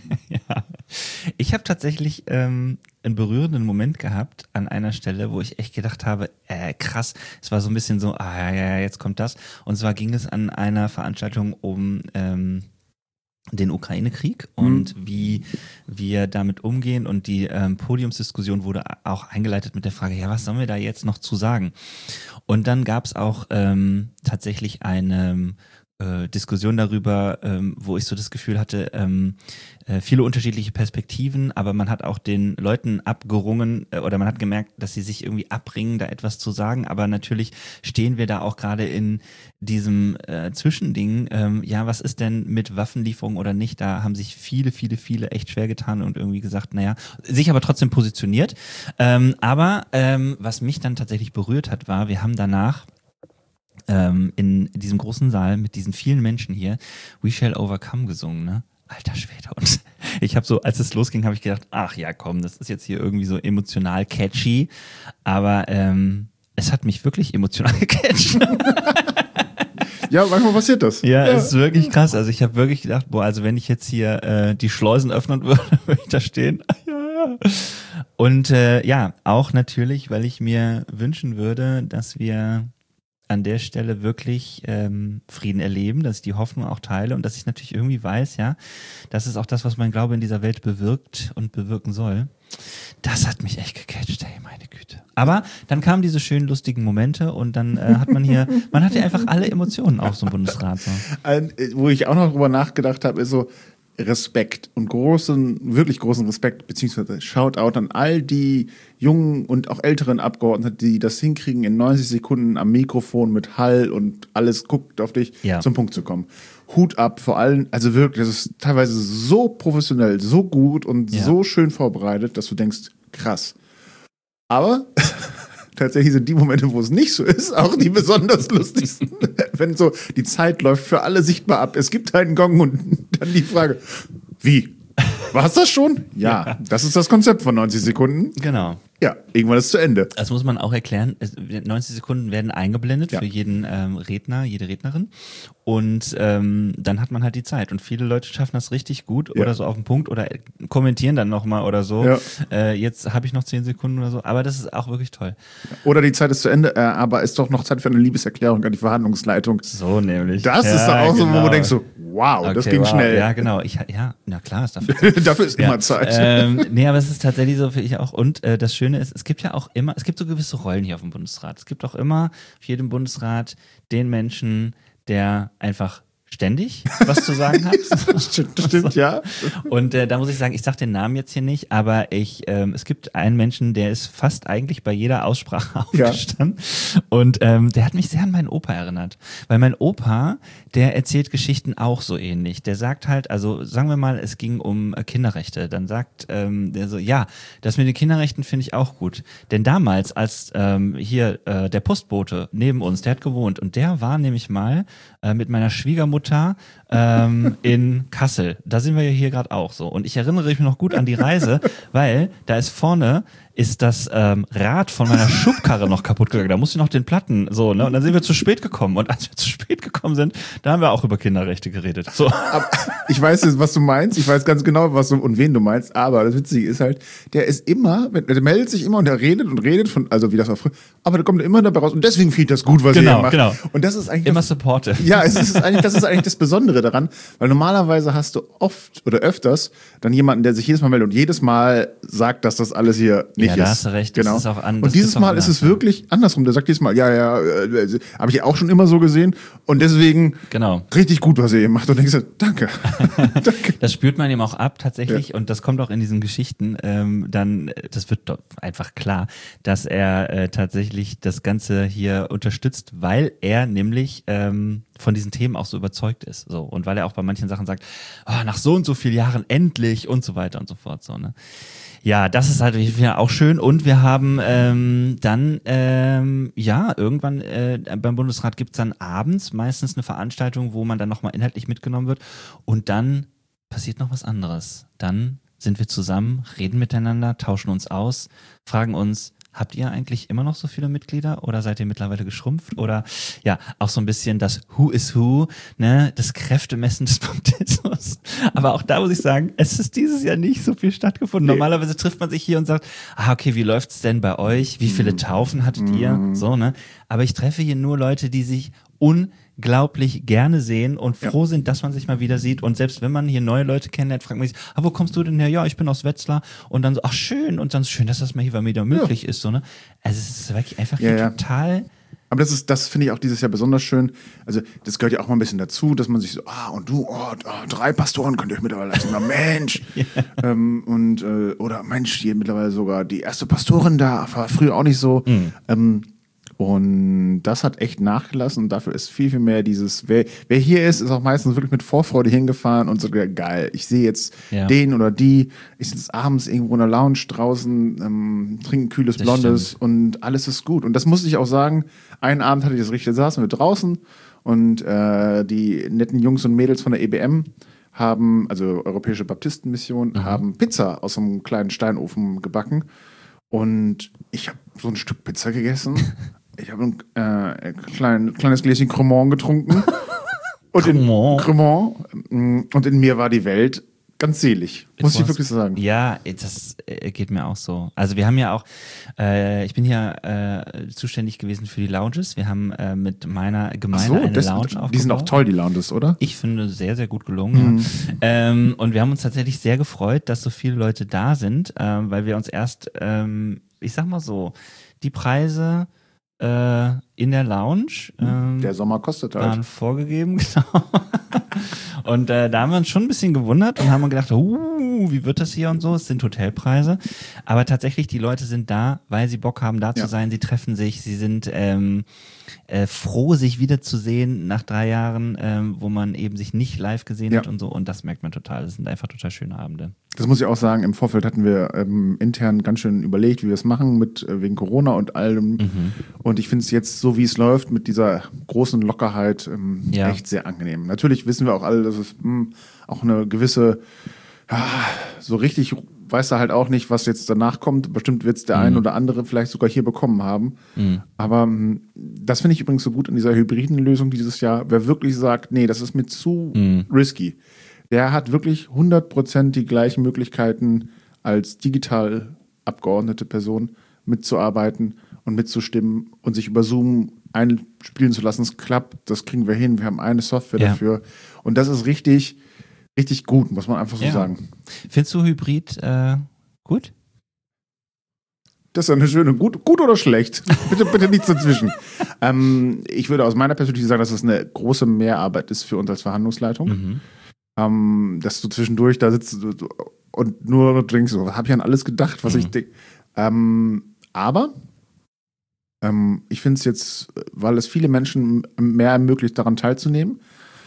ja. Ich habe tatsächlich ähm, einen berührenden Moment gehabt an einer Stelle, wo ich echt gedacht habe, äh, krass, es war so ein bisschen so, ah ja, ja, jetzt kommt das. Und zwar ging es an einer Veranstaltung um ähm, den Ukraine-Krieg und Mhm. wie wir damit umgehen und die ähm, Podiumsdiskussion wurde auch eingeleitet mit der Frage, ja, was sollen wir da jetzt noch zu sagen? Und dann gab es auch ähm, tatsächlich eine äh, Diskussion darüber, ähm, wo ich so das Gefühl hatte, ähm, äh, viele unterschiedliche Perspektiven, aber man hat auch den Leuten abgerungen äh, oder man hat gemerkt, dass sie sich irgendwie abbringen, da etwas zu sagen, aber natürlich stehen wir da auch gerade in diesem äh, Zwischending, ähm, ja, was ist denn mit Waffenlieferung oder nicht? Da haben sich viele, viele, viele echt schwer getan und irgendwie gesagt, naja, sich aber trotzdem positioniert. Ähm, aber ähm, was mich dann tatsächlich berührt hat, war, wir haben danach ähm, in diesem großen Saal mit diesen vielen Menschen hier We Shall Overcome gesungen, ne? Alter Schwede. Und ich habe so, als es losging, habe ich gedacht, ach ja, komm, das ist jetzt hier irgendwie so emotional catchy, aber ähm, es hat mich wirklich emotional gecatcht. Ja, manchmal passiert das. Ja, es ist wirklich krass. Also ich habe wirklich gedacht, boah, also wenn ich jetzt hier äh, die Schleusen öffnen würde, würde ich da stehen. Ja, ja. Und äh, ja, auch natürlich, weil ich mir wünschen würde, dass wir an der Stelle wirklich ähm, Frieden erleben, dass ich die Hoffnung auch teile und dass ich natürlich irgendwie weiß, ja, das ist auch das, was mein Glaube in dieser Welt bewirkt und bewirken soll. Das hat mich echt gecatcht, ey, meine Güte. Aber dann kamen diese schönen, lustigen Momente und dann äh, hat man hier, man hat ja einfach alle Emotionen auf so einem Bundesrat. So. Ein, wo ich auch noch drüber nachgedacht habe, ist so Respekt und großen, wirklich großen Respekt, beziehungsweise Shoutout an all die jungen und auch älteren Abgeordneten, die das hinkriegen, in neunzig Sekunden am Mikrofon mit Hall und alles guckt auf dich, ja. zum Punkt zu kommen. Hut ab, vor allem, also wirklich, das ist teilweise so professionell, so gut und ja. so schön vorbereitet, dass du denkst, krass. Aber tatsächlich sind die Momente, wo es nicht so ist, auch die besonders lustigsten. Wenn so die Zeit läuft für alle sichtbar ab. Es gibt einen Gong und dann die Frage, wie? War es das schon? Ja, ja, das ist das Konzept von neunzig Sekunden. Genau. Ja, irgendwann ist es zu Ende. Das muss man auch erklären. neunzig Sekunden werden eingeblendet ja. für jeden ähm, Redner, jede Rednerin. Und ähm, dann hat man halt die Zeit. Und viele Leute schaffen das richtig gut ja. oder so auf den Punkt oder kommentieren dann nochmal oder so. Ja. Äh, jetzt habe ich noch zehn Sekunden oder so. Aber das ist auch wirklich toll. Oder die Zeit ist zu Ende, äh, aber ist doch noch Zeit für eine Liebeserklärung an die Verhandlungsleitung. So nämlich. Das ja, ist doch auch genau. so, wo du denkst so, wow, okay, das ging wow. schnell. Ja, genau. Ich, ja, na klar, ist dafür Zeit. Dafür ist ja. immer Zeit. Ähm, nee, aber es ist tatsächlich so für ich auch. Und äh, das Schöne ist, es gibt ja auch immer, es gibt so gewisse Rollen hier auf dem Bundesrat. Es gibt auch immer auf jedem Bundesrat den Menschen, der einfach ständig was zu sagen hat. Stimmt, stimmt, ja. Und äh, da muss ich sagen, ich sage den Namen jetzt hier nicht, aber ich, ähm, es gibt einen Menschen, der ist fast eigentlich bei jeder Aussprache aufgestanden. Ja. Und ähm, der hat mich sehr an meinen Opa erinnert. Weil mein Opa, der erzählt Geschichten auch so ähnlich. Der sagt halt, also sagen wir mal, es ging um äh, Kinderrechte. Dann sagt ähm, der so, ja, das mit den Kinderrechten finde ich auch gut. Denn damals, als ähm, hier äh, der Postbote neben uns, der hat gewohnt und der war nämlich mal äh, mit meiner Schwiegermutter ähm, in Kassel. Da sind wir ja hier gerade auch so. Und ich erinnere mich noch gut an die Reise, weil da ist vorne ist das ähm, Rad von meiner Schubkarre noch kaputt gegangen. Da musste ich noch den Platten so, ne? Und dann sind wir zu spät gekommen. Und als wir zu spät gekommen sind, da haben wir auch über Kinderrechte geredet. So. Aber ich weiß jetzt, was du meinst. Ich weiß ganz genau, was du und wen du meinst. Aber das Witzige ist halt, der ist immer, der meldet sich immer und der redet und redet von, also wie das auch früher, aber der kommt immer dabei raus. Und deswegen finde ich das gut, was genau, er macht. Genau. Und das ist eigentlich immer supportive. Ja, es ist eigentlich, das ist eigentlich das Besondere daran, weil normalerweise hast du oft oder öfters dann jemanden, der sich jedes Mal meldet und jedes Mal sagt, dass das alles hier nicht ja, ist. Ja, da hast du recht. Genau. Das ist auch an, und dieses Mal ist es wirklich andersrum. Der sagt jedes Mal, ja, ja, äh, habe ich auch schon immer so gesehen. Und deswegen genau. richtig gut, was ihr eben macht. Und denkst du, danke. danke. Das spürt man ihm auch ab tatsächlich. Ja. Und das kommt auch in diesen Geschichten. Ähm, dann, das wird doch einfach klar, dass er äh, tatsächlich das Ganze hier unterstützt, weil er nämlich ähm, von diesen Themen auch so überzeugt ist. So. Und weil er auch bei manchen Sachen sagt, oh, nach so und so vielen Jahren endlich und so weiter und so fort. So, ne? Ja, das ist halt wieder auch schön. Und wir haben ähm, dann, ähm, ja, irgendwann äh, beim Bundesrat gibt's dann abends meistens eine Veranstaltung, wo man dann nochmal inhaltlich mitgenommen wird. Und dann passiert noch was anderes. Dann sind wir zusammen, reden miteinander, tauschen uns aus, fragen uns, habt ihr eigentlich immer noch so viele Mitglieder oder seid ihr mittlerweile geschrumpft? Oder ja, auch so ein bisschen das Who is Who, ne, das Kräftemessen des Baptismus. Aber auch da muss ich sagen, es ist dieses Jahr nicht so viel stattgefunden. Nee. Normalerweise trifft man sich hier und sagt, ah, okay, wie läuft's denn bei euch? Wie viele Taufen hattet Mhm. ihr? So, ne? Aber ich treffe hier nur Leute, die sich unglaublich gerne sehen und froh ja. sind, dass man sich mal wieder sieht. Und selbst wenn man hier neue Leute kennenlernt, fragt man sich, ah, wo kommst du denn her? Ja, ich bin aus Wetzlar. Und dann so, ach schön. Und dann so schön, dass das mal hier bei mir wieder möglich ja. ist. So, ne? Also es ist wirklich einfach ja, ja. total... Aber das ist, das finde ich auch dieses Jahr besonders schön. Also, das gehört ja auch mal ein bisschen dazu, dass man sich so, ah, und du, oh, drei Pastoren könnt ihr euch mittlerweile leisten. Na, Mensch. ja. ähm, und, äh, oder Mensch, hier mittlerweile sogar die erste Pastorin da, war früher auch nicht so. Mhm. Ähm, und das hat echt nachgelassen und dafür ist viel, viel mehr dieses, wer, wer hier ist, ist auch meistens wirklich mit Vorfreude hingefahren und so, geil, ich sehe jetzt ja. den oder die, ich sitze abends irgendwo in der Lounge draußen, ähm, trinke ein kühles das Blondes stimmt. Und alles ist gut. Und das muss ich auch sagen, einen Abend hatte ich das richtig, da saßen wir draußen und äh, die netten Jungs und Mädels von der E B M haben, also Europäische Baptistenmission, mhm. haben Pizza aus einem kleinen Steinofen gebacken und ich habe so ein Stück Pizza gegessen. Ich habe ein äh, klein, kleines Gläschen Cremant getrunken. Und in, Cremant. Und in mir war die Welt ganz selig, muss ich wirklich sagen. Ja, das äh, geht mir auch so. Also wir haben ja auch, äh, ich bin hier äh, zuständig gewesen für die Lounges. Wir haben äh, mit meiner Gemeinde so, eine das, Lounge aufgebaut. Die sind auch toll, die Lounges, oder? Ich finde, sehr, sehr gut gelungen. Mhm. Ja. Ähm, und wir haben uns tatsächlich sehr gefreut, dass so viele Leute da sind, ähm, weil wir uns erst, ähm, ich sag mal so, die Preise äh, in der Lounge ähm, der Sommer kostet halt. waren vorgegeben, genau. Und äh, da haben wir uns schon ein bisschen gewundert und haben gedacht, uh, wie wird das hier und so? Es sind Hotelpreise. Aber tatsächlich, die Leute sind da, weil sie Bock haben, da zu Ja. sein. Sie treffen sich, sie sind ähm, äh, froh, sich wiederzusehen nach drei Jahren, ähm, wo man eben sich nicht live gesehen Ja. hat und so. Und das merkt man total. Das sind einfach total schöne Abende. Das muss ich auch sagen, im Vorfeld hatten wir ähm, intern ganz schön überlegt, wie wir es machen, mit äh, wegen Corona und allem. Mhm. Und ich finde es jetzt, so wie es läuft, mit dieser großen Lockerheit, ähm, Ja. echt sehr angenehm. Natürlich wissen wir auch alle, dass es mh, auch eine gewisse, ja, so richtig weiß er halt auch nicht, was jetzt danach kommt. Bestimmt wird es der Mhm. ein oder andere vielleicht sogar hier bekommen haben. Mhm. Aber mh, das finde ich übrigens so gut an dieser hybriden Lösung dieses Jahr. Wer wirklich sagt, nee, das ist mir zu Mhm. risky, der hat wirklich hundert Prozent die gleichen Möglichkeiten als digital abgeordnete Person mitzuarbeiten und mitzustimmen und sich über Zoom einspielen zu lassen. Es klappt, das kriegen wir hin. Wir haben eine Software Ja. dafür. Und das ist richtig, richtig gut, muss man einfach so Ja. sagen. Findest du Hybrid äh, gut? Das ist eine schöne, gut, gut oder schlecht? Bitte, bitte nichts dazwischen. ähm, ich würde aus meiner Perspektive sagen, dass es eine große Mehrarbeit ist für uns als Verhandlungsleitung. Mhm. Ähm, dass du zwischendurch da sitzt und nur denkst, so, habe ich an alles gedacht, was Mhm. ich denke. Ähm, aber ähm, ich finde es jetzt, weil es viele Menschen mehr ermöglicht, daran teilzunehmen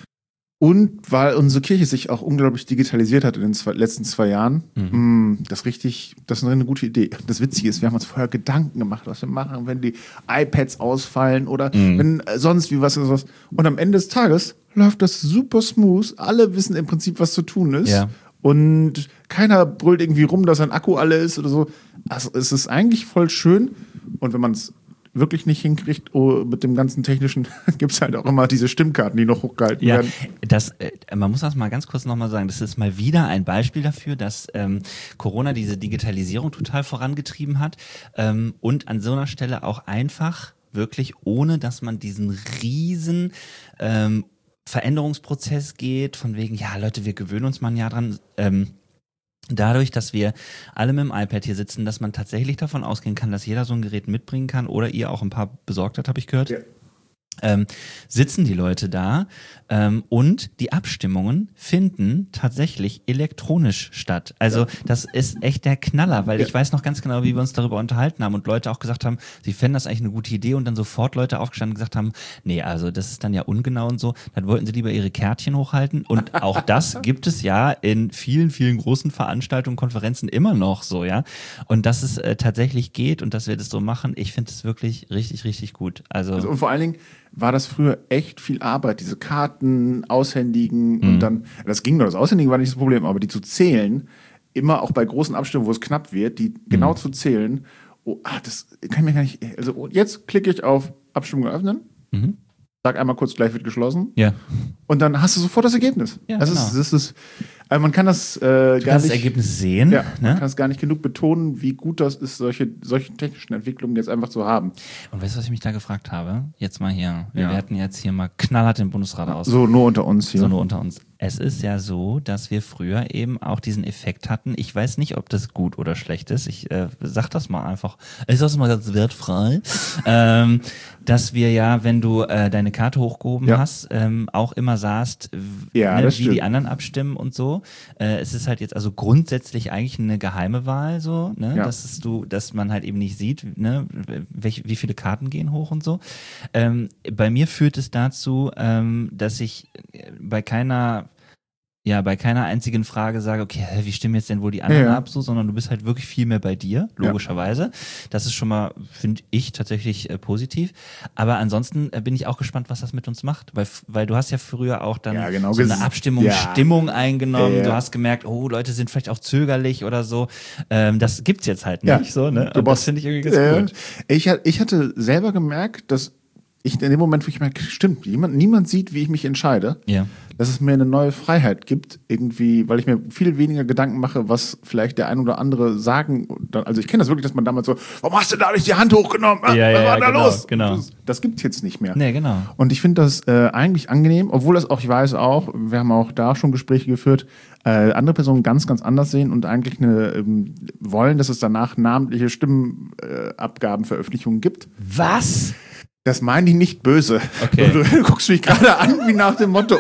und weil unsere Kirche sich auch unglaublich digitalisiert hat in den zwei, letzten zwei Jahren, Mhm. mh, das richtig, das ist eine gute Idee. Das Witzige ist, wir haben uns vorher Gedanken gemacht, was wir machen, wenn die iPads ausfallen oder Mhm. wenn äh, sonst wie was ist was. Und am Ende des Tages läuft das super smooth. Alle wissen im Prinzip, was zu tun ist. Ja. Und keiner brüllt irgendwie rum, dass sein Akku alle ist oder so. Also es ist eigentlich voll schön. Und wenn man es wirklich nicht hinkriegt, oh, mit dem ganzen Technischen, gibt es halt auch immer diese Stimmkarten, die noch hochgehalten Ja, werden. das, äh, man muss das mal ganz kurz nochmal sagen, das ist mal wieder ein Beispiel dafür, dass ähm, Corona diese Digitalisierung total vorangetrieben hat ähm, und an so einer Stelle auch einfach wirklich, ohne dass man diesen riesen ähm, Veränderungsprozess geht, von wegen, ja Leute, wir gewöhnen uns mal ein Jahr dran, ähm, dadurch, dass wir alle mit dem iPad hier sitzen, dass man tatsächlich davon ausgehen kann, dass jeder so ein Gerät mitbringen kann oder ihr auch ein paar besorgt habt, habe ich gehört. Ja. Ähm, sitzen die Leute da ähm, und die Abstimmungen finden tatsächlich elektronisch statt. Also das ist echt der Knaller, weil Ja. ich weiß noch ganz genau, wie wir uns darüber unterhalten haben und Leute auch gesagt haben, sie fänden das eigentlich eine gute Idee und dann sofort Leute aufgestanden und gesagt haben, nee, also das ist dann ja ungenau und so, dann wollten sie lieber ihre Kärtchen hochhalten und auch das gibt es ja in vielen, vielen großen Veranstaltungen, Konferenzen immer noch so, ja. Und dass es äh, tatsächlich geht und dass wir das so machen, ich finde es wirklich richtig, richtig gut. Also, Also, und vor allen Dingen war das früher echt viel Arbeit, diese Karten aushändigen Mhm. und dann, das ging noch, das Aushändigen war nicht das Problem, aber die zu zählen, immer auch bei großen Abstimmungen, wo es knapp wird, die genau Mhm. zu zählen, oh, ah, das kann ich mir gar nicht, also jetzt klicke ich auf Abstimmung eröffnen, mhm. sag einmal kurz, gleich wird geschlossen ja. und dann hast du sofort das Ergebnis. Ja, das, genau. ist, das ist, also man kann das äh, Du gar kannst das nicht, Ergebnis sehen. ja, man Ne? kann es gar nicht genug betonen, wie gut das ist, solche, solche technischen Entwicklungen jetzt einfach zu haben. Und weißt du, was ich mich da gefragt habe? Jetzt mal hier. Wir Ja. werten jetzt hier mal knallhart den Bundesrat aus. So nur unter uns hier. So nur unter uns. Es ist ja so, dass wir früher eben auch diesen Effekt hatten. Ich weiß nicht, ob das gut oder schlecht ist. Ich äh, sag das mal einfach. Ich sag's mal ganz wertfrei. ähm, dass wir ja, wenn du äh, deine Karte hochgehoben Ja. hast, ähm, auch immer sahst, w- Ja, ne, das wie die stimmt. anderen abstimmen und so. Äh, es ist halt jetzt also grundsätzlich eigentlich eine geheime Wahl so, ne? Ja. dass es du, dass man halt eben nicht sieht, ne, welche, wie viele Karten gehen hoch und so. Ähm, bei mir führt es dazu, ähm, dass ich äh, bei keiner ja, bei keiner einzigen Frage sage, okay, hä, wie stimmen jetzt denn wohl die anderen Ja, ja. ab, so, sondern du bist halt wirklich viel mehr bei dir, logischerweise. Das ist schon mal, finde ich, tatsächlich äh, positiv. Aber ansonsten äh, bin ich auch gespannt, was das mit uns macht, weil, weil du hast ja früher auch dann Ja, genau, so eine ges- Abstimmung, ja. Stimmung eingenommen. Ja, ja. Du hast gemerkt, oh, Leute sind vielleicht auch zögerlich oder so. Ähm, das gibt's jetzt halt Ja. nicht, so, ne? Du Und das brauchst- finde ich irgendwie ganz Äh, gut. ich, ha- ich hatte selber gemerkt, dass ich in dem Moment, wo ich merke, stimmt, niemand, niemand sieht, wie ich mich entscheide, Ja. dass es mir eine neue Freiheit gibt, irgendwie, weil ich mir viel weniger Gedanken mache, was vielleicht der ein oder andere sagen. Also ich kenne das wirklich, dass man damals so, warum hast du da nicht die Hand hochgenommen? Ja, Was ja, war da genau, los? genau. Das, das gibt es jetzt nicht mehr. Nee, genau. Und ich finde das äh, eigentlich angenehm, obwohl das auch, ich weiß auch, wir haben auch da schon Gespräche geführt, äh, andere Personen ganz, ganz anders sehen und eigentlich eine, ähm, wollen, dass es danach namentliche Stimmenabgabenveröffentlichungen gibt. Was? Das meine ich nicht böse. Okay. Du, du guckst mich gerade an, wie nach dem Motto,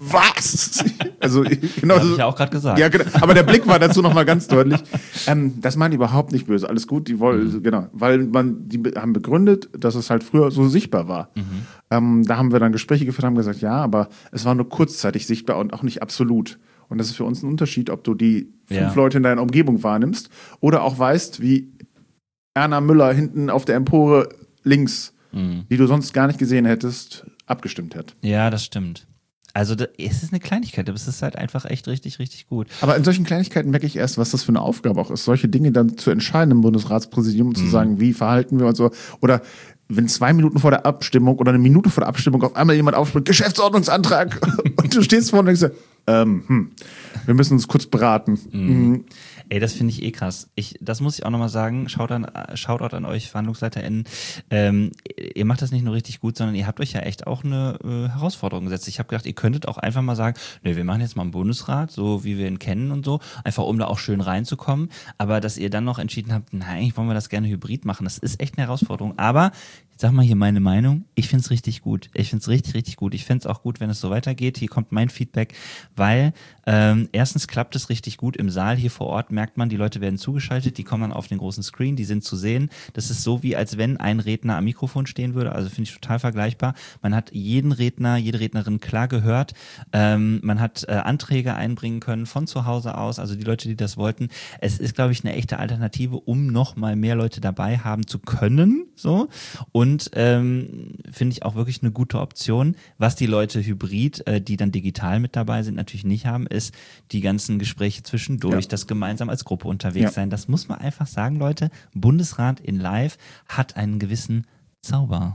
was? Also, genau Habe so. ich ja auch gerade gesagt. Ja, genau. Aber der Blick war dazu nochmal ganz deutlich. Ähm, das meine ich überhaupt nicht böse. Alles gut, die wollen, Mhm. genau. Weil man, die haben begründet, dass es halt früher so sichtbar war. Mhm. Ähm, da haben wir dann Gespräche geführt, haben gesagt, ja, aber es war nur kurzzeitig sichtbar und auch nicht absolut. Und das ist für uns ein Unterschied, ob du die fünf Ja. Leute in deiner Umgebung wahrnimmst oder auch weißt, wie Erna Müller hinten auf der Empore links, Mhm. die du sonst gar nicht gesehen hättest, abgestimmt hat. Ja, das stimmt. Also da, es ist eine Kleinigkeit, aber es ist halt einfach echt richtig, richtig gut. Aber in solchen Kleinigkeiten merke ich erst, was das für eine Aufgabe auch ist, solche Dinge dann zu entscheiden im Bundesratspräsidium und zu sagen, wie verhalten wir uns so. Oder wenn zwei Minuten vor der Abstimmung oder eine Minute vor der Abstimmung auf einmal jemand aufspricht, Geschäftsordnungsantrag, und du stehst vorne und denkst, ähm, hm, wir müssen uns kurz beraten. Mhm. Ey, das finde ich eh krass. Ich, das muss ich auch nochmal sagen. Schaut an, Shoutout an euch VerhandlungsleiterInnen. Ähm, ihr macht das nicht nur richtig gut, sondern ihr habt euch ja echt auch eine äh, Herausforderung gesetzt. Ich habe gedacht, ihr könntet auch einfach mal sagen, nee, wir machen jetzt mal einen Bundesrat, so wie wir ihn kennen und so, einfach um da auch schön reinzukommen. Aber dass ihr dann noch entschieden habt, nein, eigentlich wollen wir das gerne hybrid machen. Das ist echt eine Herausforderung. Aber ich sag mal hier meine Meinung. Ich finde es richtig gut. Ich finde es richtig, richtig gut. Ich finde es auch gut, wenn es so weitergeht. Hier kommt mein Feedback, weil ähm, erstens klappt es richtig gut im Saal hier vor Ort, merkt man, die Leute werden zugeschaltet, die kommen dann auf den großen Screen, die sind zu sehen. Das ist so, wie als wenn ein Redner am Mikrofon stehen würde, also finde ich total vergleichbar. Man hat jeden Redner, jede Rednerin klar gehört. Ähm, man hat äh, Anträge einbringen können von zu Hause aus, also die Leute, die das wollten. Es ist, glaube ich, eine echte Alternative, um noch mal mehr Leute dabei haben zu können, so. Und ähm, finde ich auch wirklich eine gute Option. Was die Leute hybrid, äh, die dann digital mit dabei sind, natürlich nicht haben, ist die ganzen Gespräche zwischendurch, Ja. das gemeinsam als Gruppe unterwegs Ja. sein. Das muss man einfach sagen, Leute. Bundesrat in Live hat einen gewissen Zauber.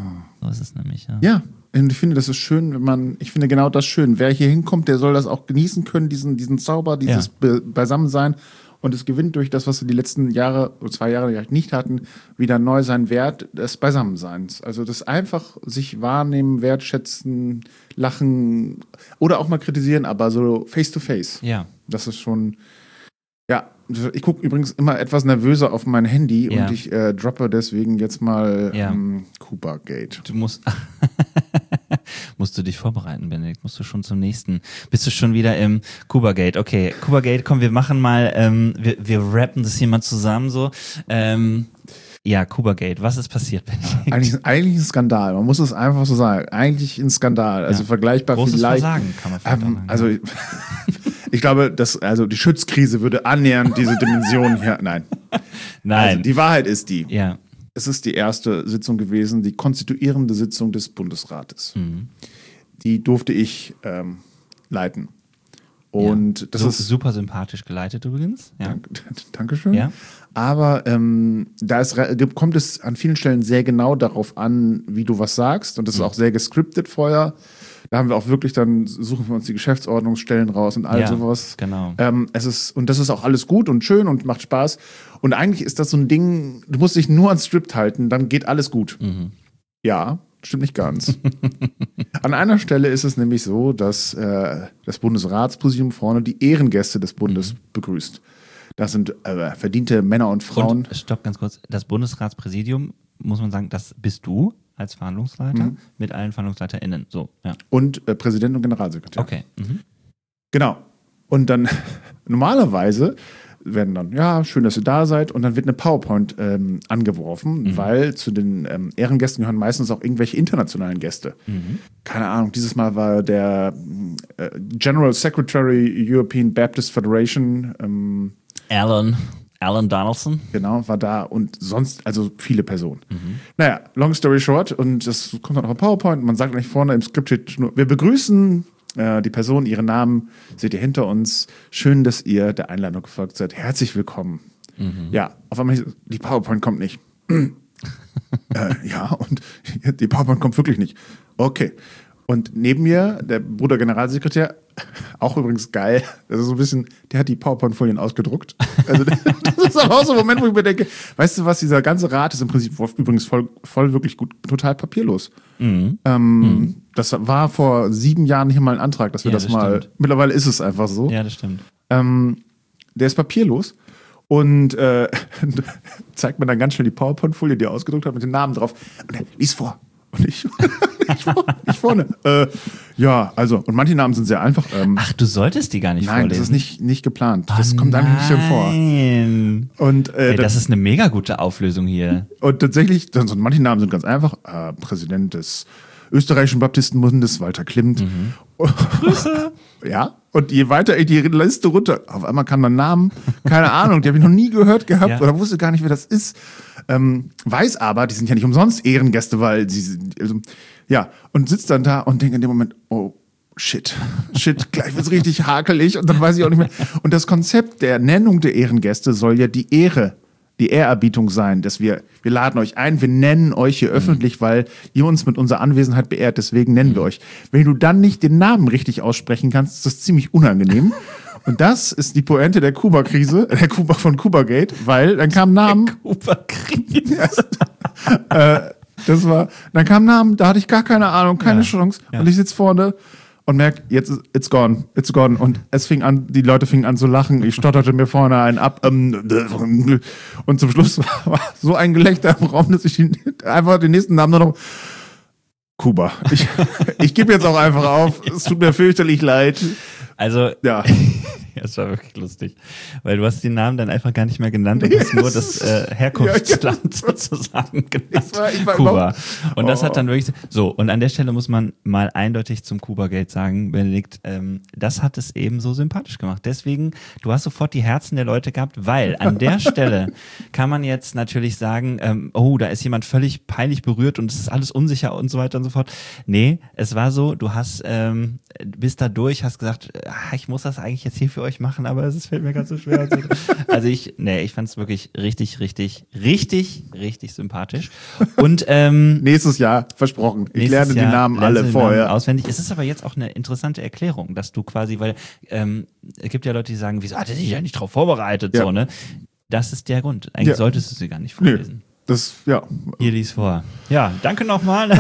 So ist es nämlich, ja. Ja, und ich finde, das ist schön, wenn man, ich finde genau das schön. Wer hier hinkommt, der soll das auch genießen können, diesen, diesen Zauber, dieses Ja. Be Beisammensein. Und es gewinnt durch das, was wir die letzten Jahre, oder zwei Jahre vielleicht nicht hatten, wieder neu seinen Wert des Beisammenseins. Also das einfach sich wahrnehmen, wertschätzen, lachen oder auch mal kritisieren, aber so face to face. Ja. Das ist schon, ja. Ich gucke übrigens immer etwas nervöser auf mein Handy Ja. und ich äh, droppe deswegen jetzt mal Ja. ähm, Cooper Gate. Du musst, musst du dich vorbereiten, Benedikt. Musst du schon zum nächsten. Bist du schon wieder im Cuba Gate? Okay, Cuba Gate, komm, wir machen mal, ähm, wir, wir rappen das hier mal zusammen so. Ähm, ja, Cuba Gate, was ist passiert, Benedikt? Eigentlich, eigentlich ein Skandal. Man muss es einfach so sagen. Eigentlich ein Skandal. Also Ja. vergleichbar Großes vielleicht. Versagen, kann man vielleicht auch Ähm, sagen. also ich glaube, dass also die Schutzkrise würde annähernd diese Dimension hier. Nein. Nein. Also die Wahrheit ist die. Ja. Es ist die erste Sitzung gewesen, die konstituierende Sitzung des Bundesrates. Mhm. Die durfte ich ähm, leiten. Und ja. das so, ist super sympathisch geleitet übrigens. Ja. Dank, Dankeschön. Ja. Aber ähm, da ist, kommt es an vielen Stellen sehr genau darauf an, wie du was sagst. Und das ist Mhm. auch sehr gescriptet vorher. Da haben wir auch wirklich, dann suchen wir uns die Geschäftsordnungsstellen raus und all Ja, sowas. genau. Ähm, es ist, und das ist auch alles gut und schön und macht Spaß. Und eigentlich ist das so ein Ding, du musst dich nur ans Skript halten, dann geht alles gut. Mhm. Ja, stimmt nicht ganz. An einer Stelle ist es nämlich so, dass äh, das Bundesratspräsidium vorne die Ehrengäste des Bundes Mhm. begrüßt. Das sind äh, verdiente Männer und Frauen. Und, stopp, ganz kurz. Das Bundesratspräsidium, muss man sagen, das bist du als Verhandlungsleiter Mhm. mit allen VerhandlungsleiterInnen. So, ja. Und äh, Präsident und Generalsekretär. Okay. Mhm. Genau. Und dann normalerweise werden dann, ja, schön, dass ihr da seid. Und dann wird eine PowerPoint ähm, angeworfen, Mhm. weil zu den ähm, Ehrengästen gehören meistens auch irgendwelche internationalen Gäste. Mhm. Keine Ahnung, dieses Mal war der äh, General Secretary European Baptist Federation, ähm, Alan, Alan Donaldson. genau, war da und sonst, also viele Personen. Naja, long story short, und das kommt dann auch auf PowerPoint, man sagt eigentlich vorne im Skript steht nur, wir begrüßen äh, die Person, ihren Namen seht ihr hinter uns. Schön, dass ihr der Einladung gefolgt seid. Herzlich willkommen. Ja, auf einmal, die PowerPoint kommt nicht. äh, ja, und die PowerPoint kommt wirklich nicht. Okay. Und neben mir, der Bruder Generalsekretär, auch übrigens geil, das ist so ein bisschen, der hat die PowerPoint-Folien ausgedruckt. Also das ist aber auch so ein Moment, wo ich mir denke, weißt du was, dieser ganze Rat ist im Prinzip übrigens voll, voll wirklich gut, total papierlos. Mhm. Ähm, mhm. Das war vor sieben Jahren nicht mal ein Antrag, dass wir ja, das, das mal, stimmt. Mittlerweile ist es einfach so. Ja, das stimmt. Ähm, der ist papierlos und äh, zeigt mir dann ganz schnell die PowerPoint-Folie, die er ausgedruckt hat, mit den Namen drauf. Und er liest vor. Und ich, ich, vorne. Ich vorne. Äh, ja, also, und manche Namen sind sehr einfach. Ähm, Ach, du solltest die gar nicht nein, vorlesen? Nein, das ist nicht, nicht geplant. Oh, das kommt nein. eigentlich nicht vor. Und, äh, Ey, das ist eine mega gute Auflösung hier. Und tatsächlich, also, manche Namen sind ganz einfach. Äh, Präsident des österreichischen Baptistenbundes, Walter Klimt. Mhm. Grüße. Ja, und je weiter ich die Liste runter, auf einmal kam dann Namen, keine Ahnung, die habe ich noch nie gehört gehabt ja. oder wusste gar nicht, wer das ist. Ähm, weiß aber, die sind ja nicht umsonst Ehrengäste, weil sie, also, ja, und sitzt dann da und denkt in dem Moment, oh, shit, shit, gleich wird's richtig hakelig und dann weiß ich auch nicht mehr. Und das Konzept der Nennung der Ehrengäste soll ja die Ehre, die Ehrerbietung sein, dass wir, wir laden euch ein, wir nennen euch hier mhm. öffentlich, weil ihr uns mit unserer Anwesenheit beehrt, deswegen nennen mhm. wir euch. Wenn du dann nicht den Namen richtig aussprechen kannst, ist das ziemlich unangenehm. Und das ist die Pointe der Kuba-Krise, der Kuba von Kubagate, weil dann kam Namen. Kuba-Krise. äh, das war, dann kam Namen, da hatte ich gar keine Ahnung, keine ja. Chance. Ja. Und ich sitze vorne und merke, jetzt ist it's gone, it's gone. Und es fing an, die Leute fingen an zu lachen. Ich stotterte mir vorne einen ab. Ähm, und zum Schluss war so ein Gelächter im Raum, dass ich einfach den nächsten Namen nur noch Kuba. Ich, ich gebe jetzt auch einfach auf. Es tut mir fürchterlich leid. Also, ja. Das war wirklich lustig, weil du hast den Namen dann einfach gar nicht mehr genannt und hast nur das äh, Herkunftsland ja, ja. sozusagen genannt, ich war, ich war Kuba. Und das oh. hat dann wirklich so, und an der Stelle muss man mal eindeutig zum Kuba-Gate sagen, Benedikt, ähm, das hat es eben so sympathisch gemacht. Deswegen, du hast sofort die Herzen der Leute gehabt, weil an der Stelle kann man jetzt natürlich sagen, ähm, oh, da ist jemand völlig peinlich berührt und es ist alles unsicher und so weiter und so fort. Nee, es war so, du hast, ähm, bist da durch, hast gesagt, ach, ich muss das eigentlich jetzt hier für euch machen, aber es fällt mir ganz so schwer. Also ich, nee, ich fand es wirklich richtig, richtig, richtig, richtig sympathisch. Und ähm, nächstes Jahr, versprochen. Ich lerne die Namen alle vorher. Namen auswendig. Es ist aber jetzt auch eine interessante Erklärung, dass du quasi, weil ähm, es gibt ja Leute, die sagen, wieso hat er sich ja nicht drauf vorbereitet? Ja. So, ne? Das ist der Grund. Eigentlich ja. solltest du sie gar nicht vorlesen. Nee. Das, ja. Hier lies vor. Ja, danke nochmal.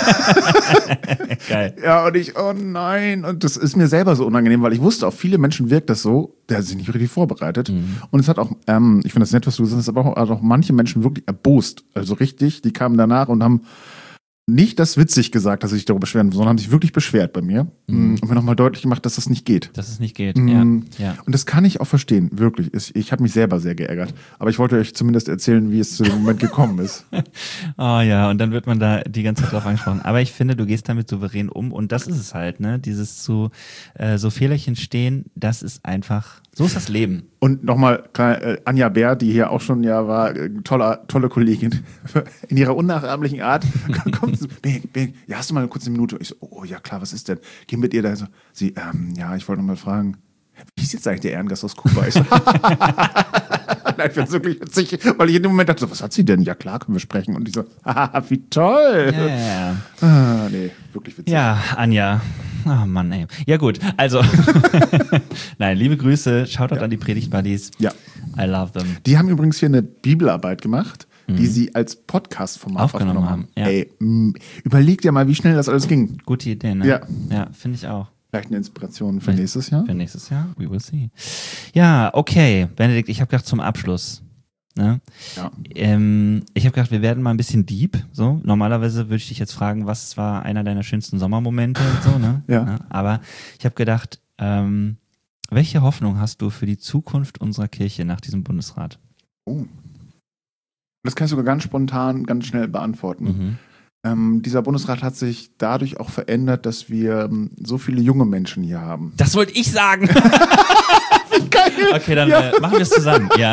Geil. Ja, und ich, oh nein. Und das ist mir selber so unangenehm, weil ich wusste, auf viele Menschen wirkt das so, der hat sich nicht richtig vorbereitet. Mhm. Und es hat auch, ähm, ich finde das nett, was du gesagt hast, aber auch, also auch manche Menschen wirklich erbost. Also richtig, die kamen danach und haben nicht das witzig gesagt, dass sie sich darüber beschweren, sondern haben sich wirklich beschwert bei mir. Mhm. Und mir nochmal deutlich gemacht, dass das nicht geht. Dass es nicht geht, mhm. ja. ja. Und das kann ich auch verstehen, wirklich. Ich, ich habe mich selber sehr geärgert. Aber ich wollte euch zumindest erzählen, wie es zu dem Moment gekommen ist. Oh ja, und dann wird man da die ganze Zeit drauf angesprochen. Aber ich finde, du gehst damit souverän um und das ist es halt, ne? Dieses zu äh, so Fehlerchen stehen, das ist einfach, so ist das Leben. Und nochmal, äh, Anja Bär, die hier auch schon ja war, äh, tolle, tolle Kollegin, in ihrer unnachahmlichen Art, kommt sie, ben, ben, ja, hast du mal eine kurze Minute? Ich so, oh ja klar, was ist denn? Geh mit ihr da. So, sie, ähm, ja, ich wollte noch mal fragen, wie ist jetzt eigentlich der Ehrengast aus Kuba? Ich so, nein, ich find's wirklich witzig, weil ich in dem Moment dachte, so, was hat sie denn? Ja klar, können wir sprechen. Und die so, haha, wie toll. Ja, ja, ja. Ah, nee, wirklich witzig. Ja, Anja. Oh Mann, ey. Ja gut, also, nein, liebe Grüße, Shoutout ja. an die Predigt-Buddies. Ja. I love them. Die haben übrigens hier eine Bibelarbeit gemacht, mhm. die sie als Podcast-Format aufgenommen, aufgenommen haben. Ja. Ey, m- überleg dir mal, wie schnell das alles ging. Gute Idee, ne? Ja. Ja, finde ich auch. Vielleicht eine Inspiration für Vielleicht nächstes Jahr? Für nächstes Jahr, we will see. Ja, okay, Benedikt, ich habe gedacht zum Abschluss. Ne? Ja. Ähm, ich habe gedacht, wir werden mal ein bisschen deep. So. Normalerweise würde ich dich jetzt fragen, was war einer deiner schönsten Sommermomente? So, ne? Ja. Ja, aber ich habe gedacht, ähm, welche Hoffnung hast du für die Zukunft unserer Kirche nach diesem Bundesrat? Oh. Das kann ich sogar ganz spontan, ganz schnell beantworten. Mhm. Ähm, dieser Bundesrat hat sich dadurch auch verändert, dass wir ähm, so viele junge Menschen hier haben. Das wollte ich sagen. Wie geil. Okay, dann ja. äh, machen wir es zusammen, ja.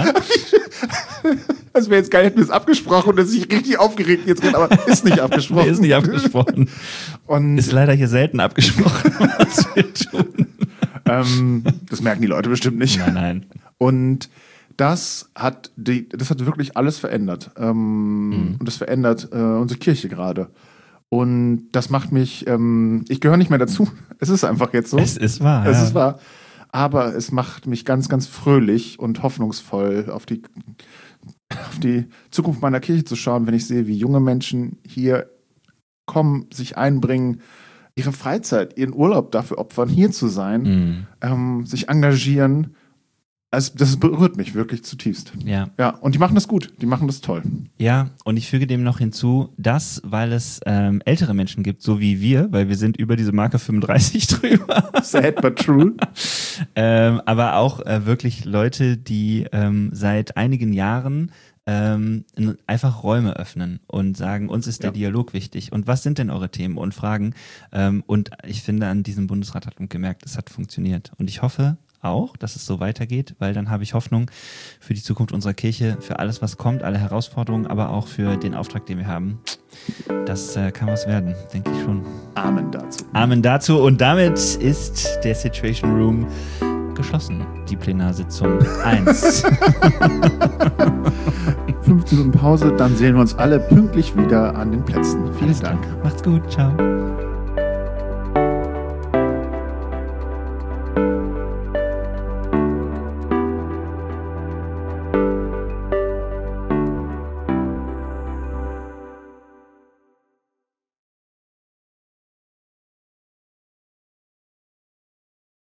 Das wäre jetzt geil, hätten wir es abgesprochen und dass ich richtig aufgeregt jetzt rede, aber ist nicht abgesprochen. Nee, ist nicht abgesprochen. Und ist leider hier selten abgesprochen, was wir tun. Ähm, das merken die Leute bestimmt nicht. Nein, nein. Und das hat die, das hat wirklich alles verändert. Ähm, mhm. Und das verändert äh, unsere Kirche gerade. Und das macht mich, ähm, ich gehöre nicht mehr dazu. Es ist einfach jetzt so. Es ist wahr. Es ja. ist wahr. Aber es macht mich ganz, ganz fröhlich und hoffnungsvoll auf die, auf die Zukunft meiner Kirche zu schauen, wenn ich sehe, wie junge Menschen hier kommen, sich einbringen, ihre Freizeit, ihren Urlaub dafür opfern, hier zu sein, Mhm. ähm, sich engagieren. Also das berührt mich wirklich zutiefst. Ja. Ja, und die machen das gut, die machen das toll. Ja, und ich füge dem noch hinzu, dass, weil es ähm, ältere Menschen gibt, so wie wir, weil wir sind über diese Marke fünfunddreißig drüber. Sad but true. ähm, aber auch äh, wirklich Leute, die ähm, seit einigen Jahren ähm, einfach Räume öffnen und sagen, uns ist der Ja. Dialog wichtig. Und was sind denn eure Themen und Fragen? Ähm, und ich finde, an diesem Bundesrat hat man gemerkt, es hat funktioniert. Und ich hoffe auch, dass es so weitergeht, weil dann habe ich Hoffnung für die Zukunft unserer Kirche, für alles, was kommt, alle Herausforderungen, aber auch für den Auftrag, den wir haben. Das äh, kann was werden, denke ich schon. Amen dazu. Amen dazu. Und damit ist der Situation Room geschlossen. Die Plenarsitzung eins. Fünf Minuten Pause, dann sehen wir uns alle pünktlich wieder an den Plätzen. Vielen Alles klar. Dank. Macht's gut. Ciao.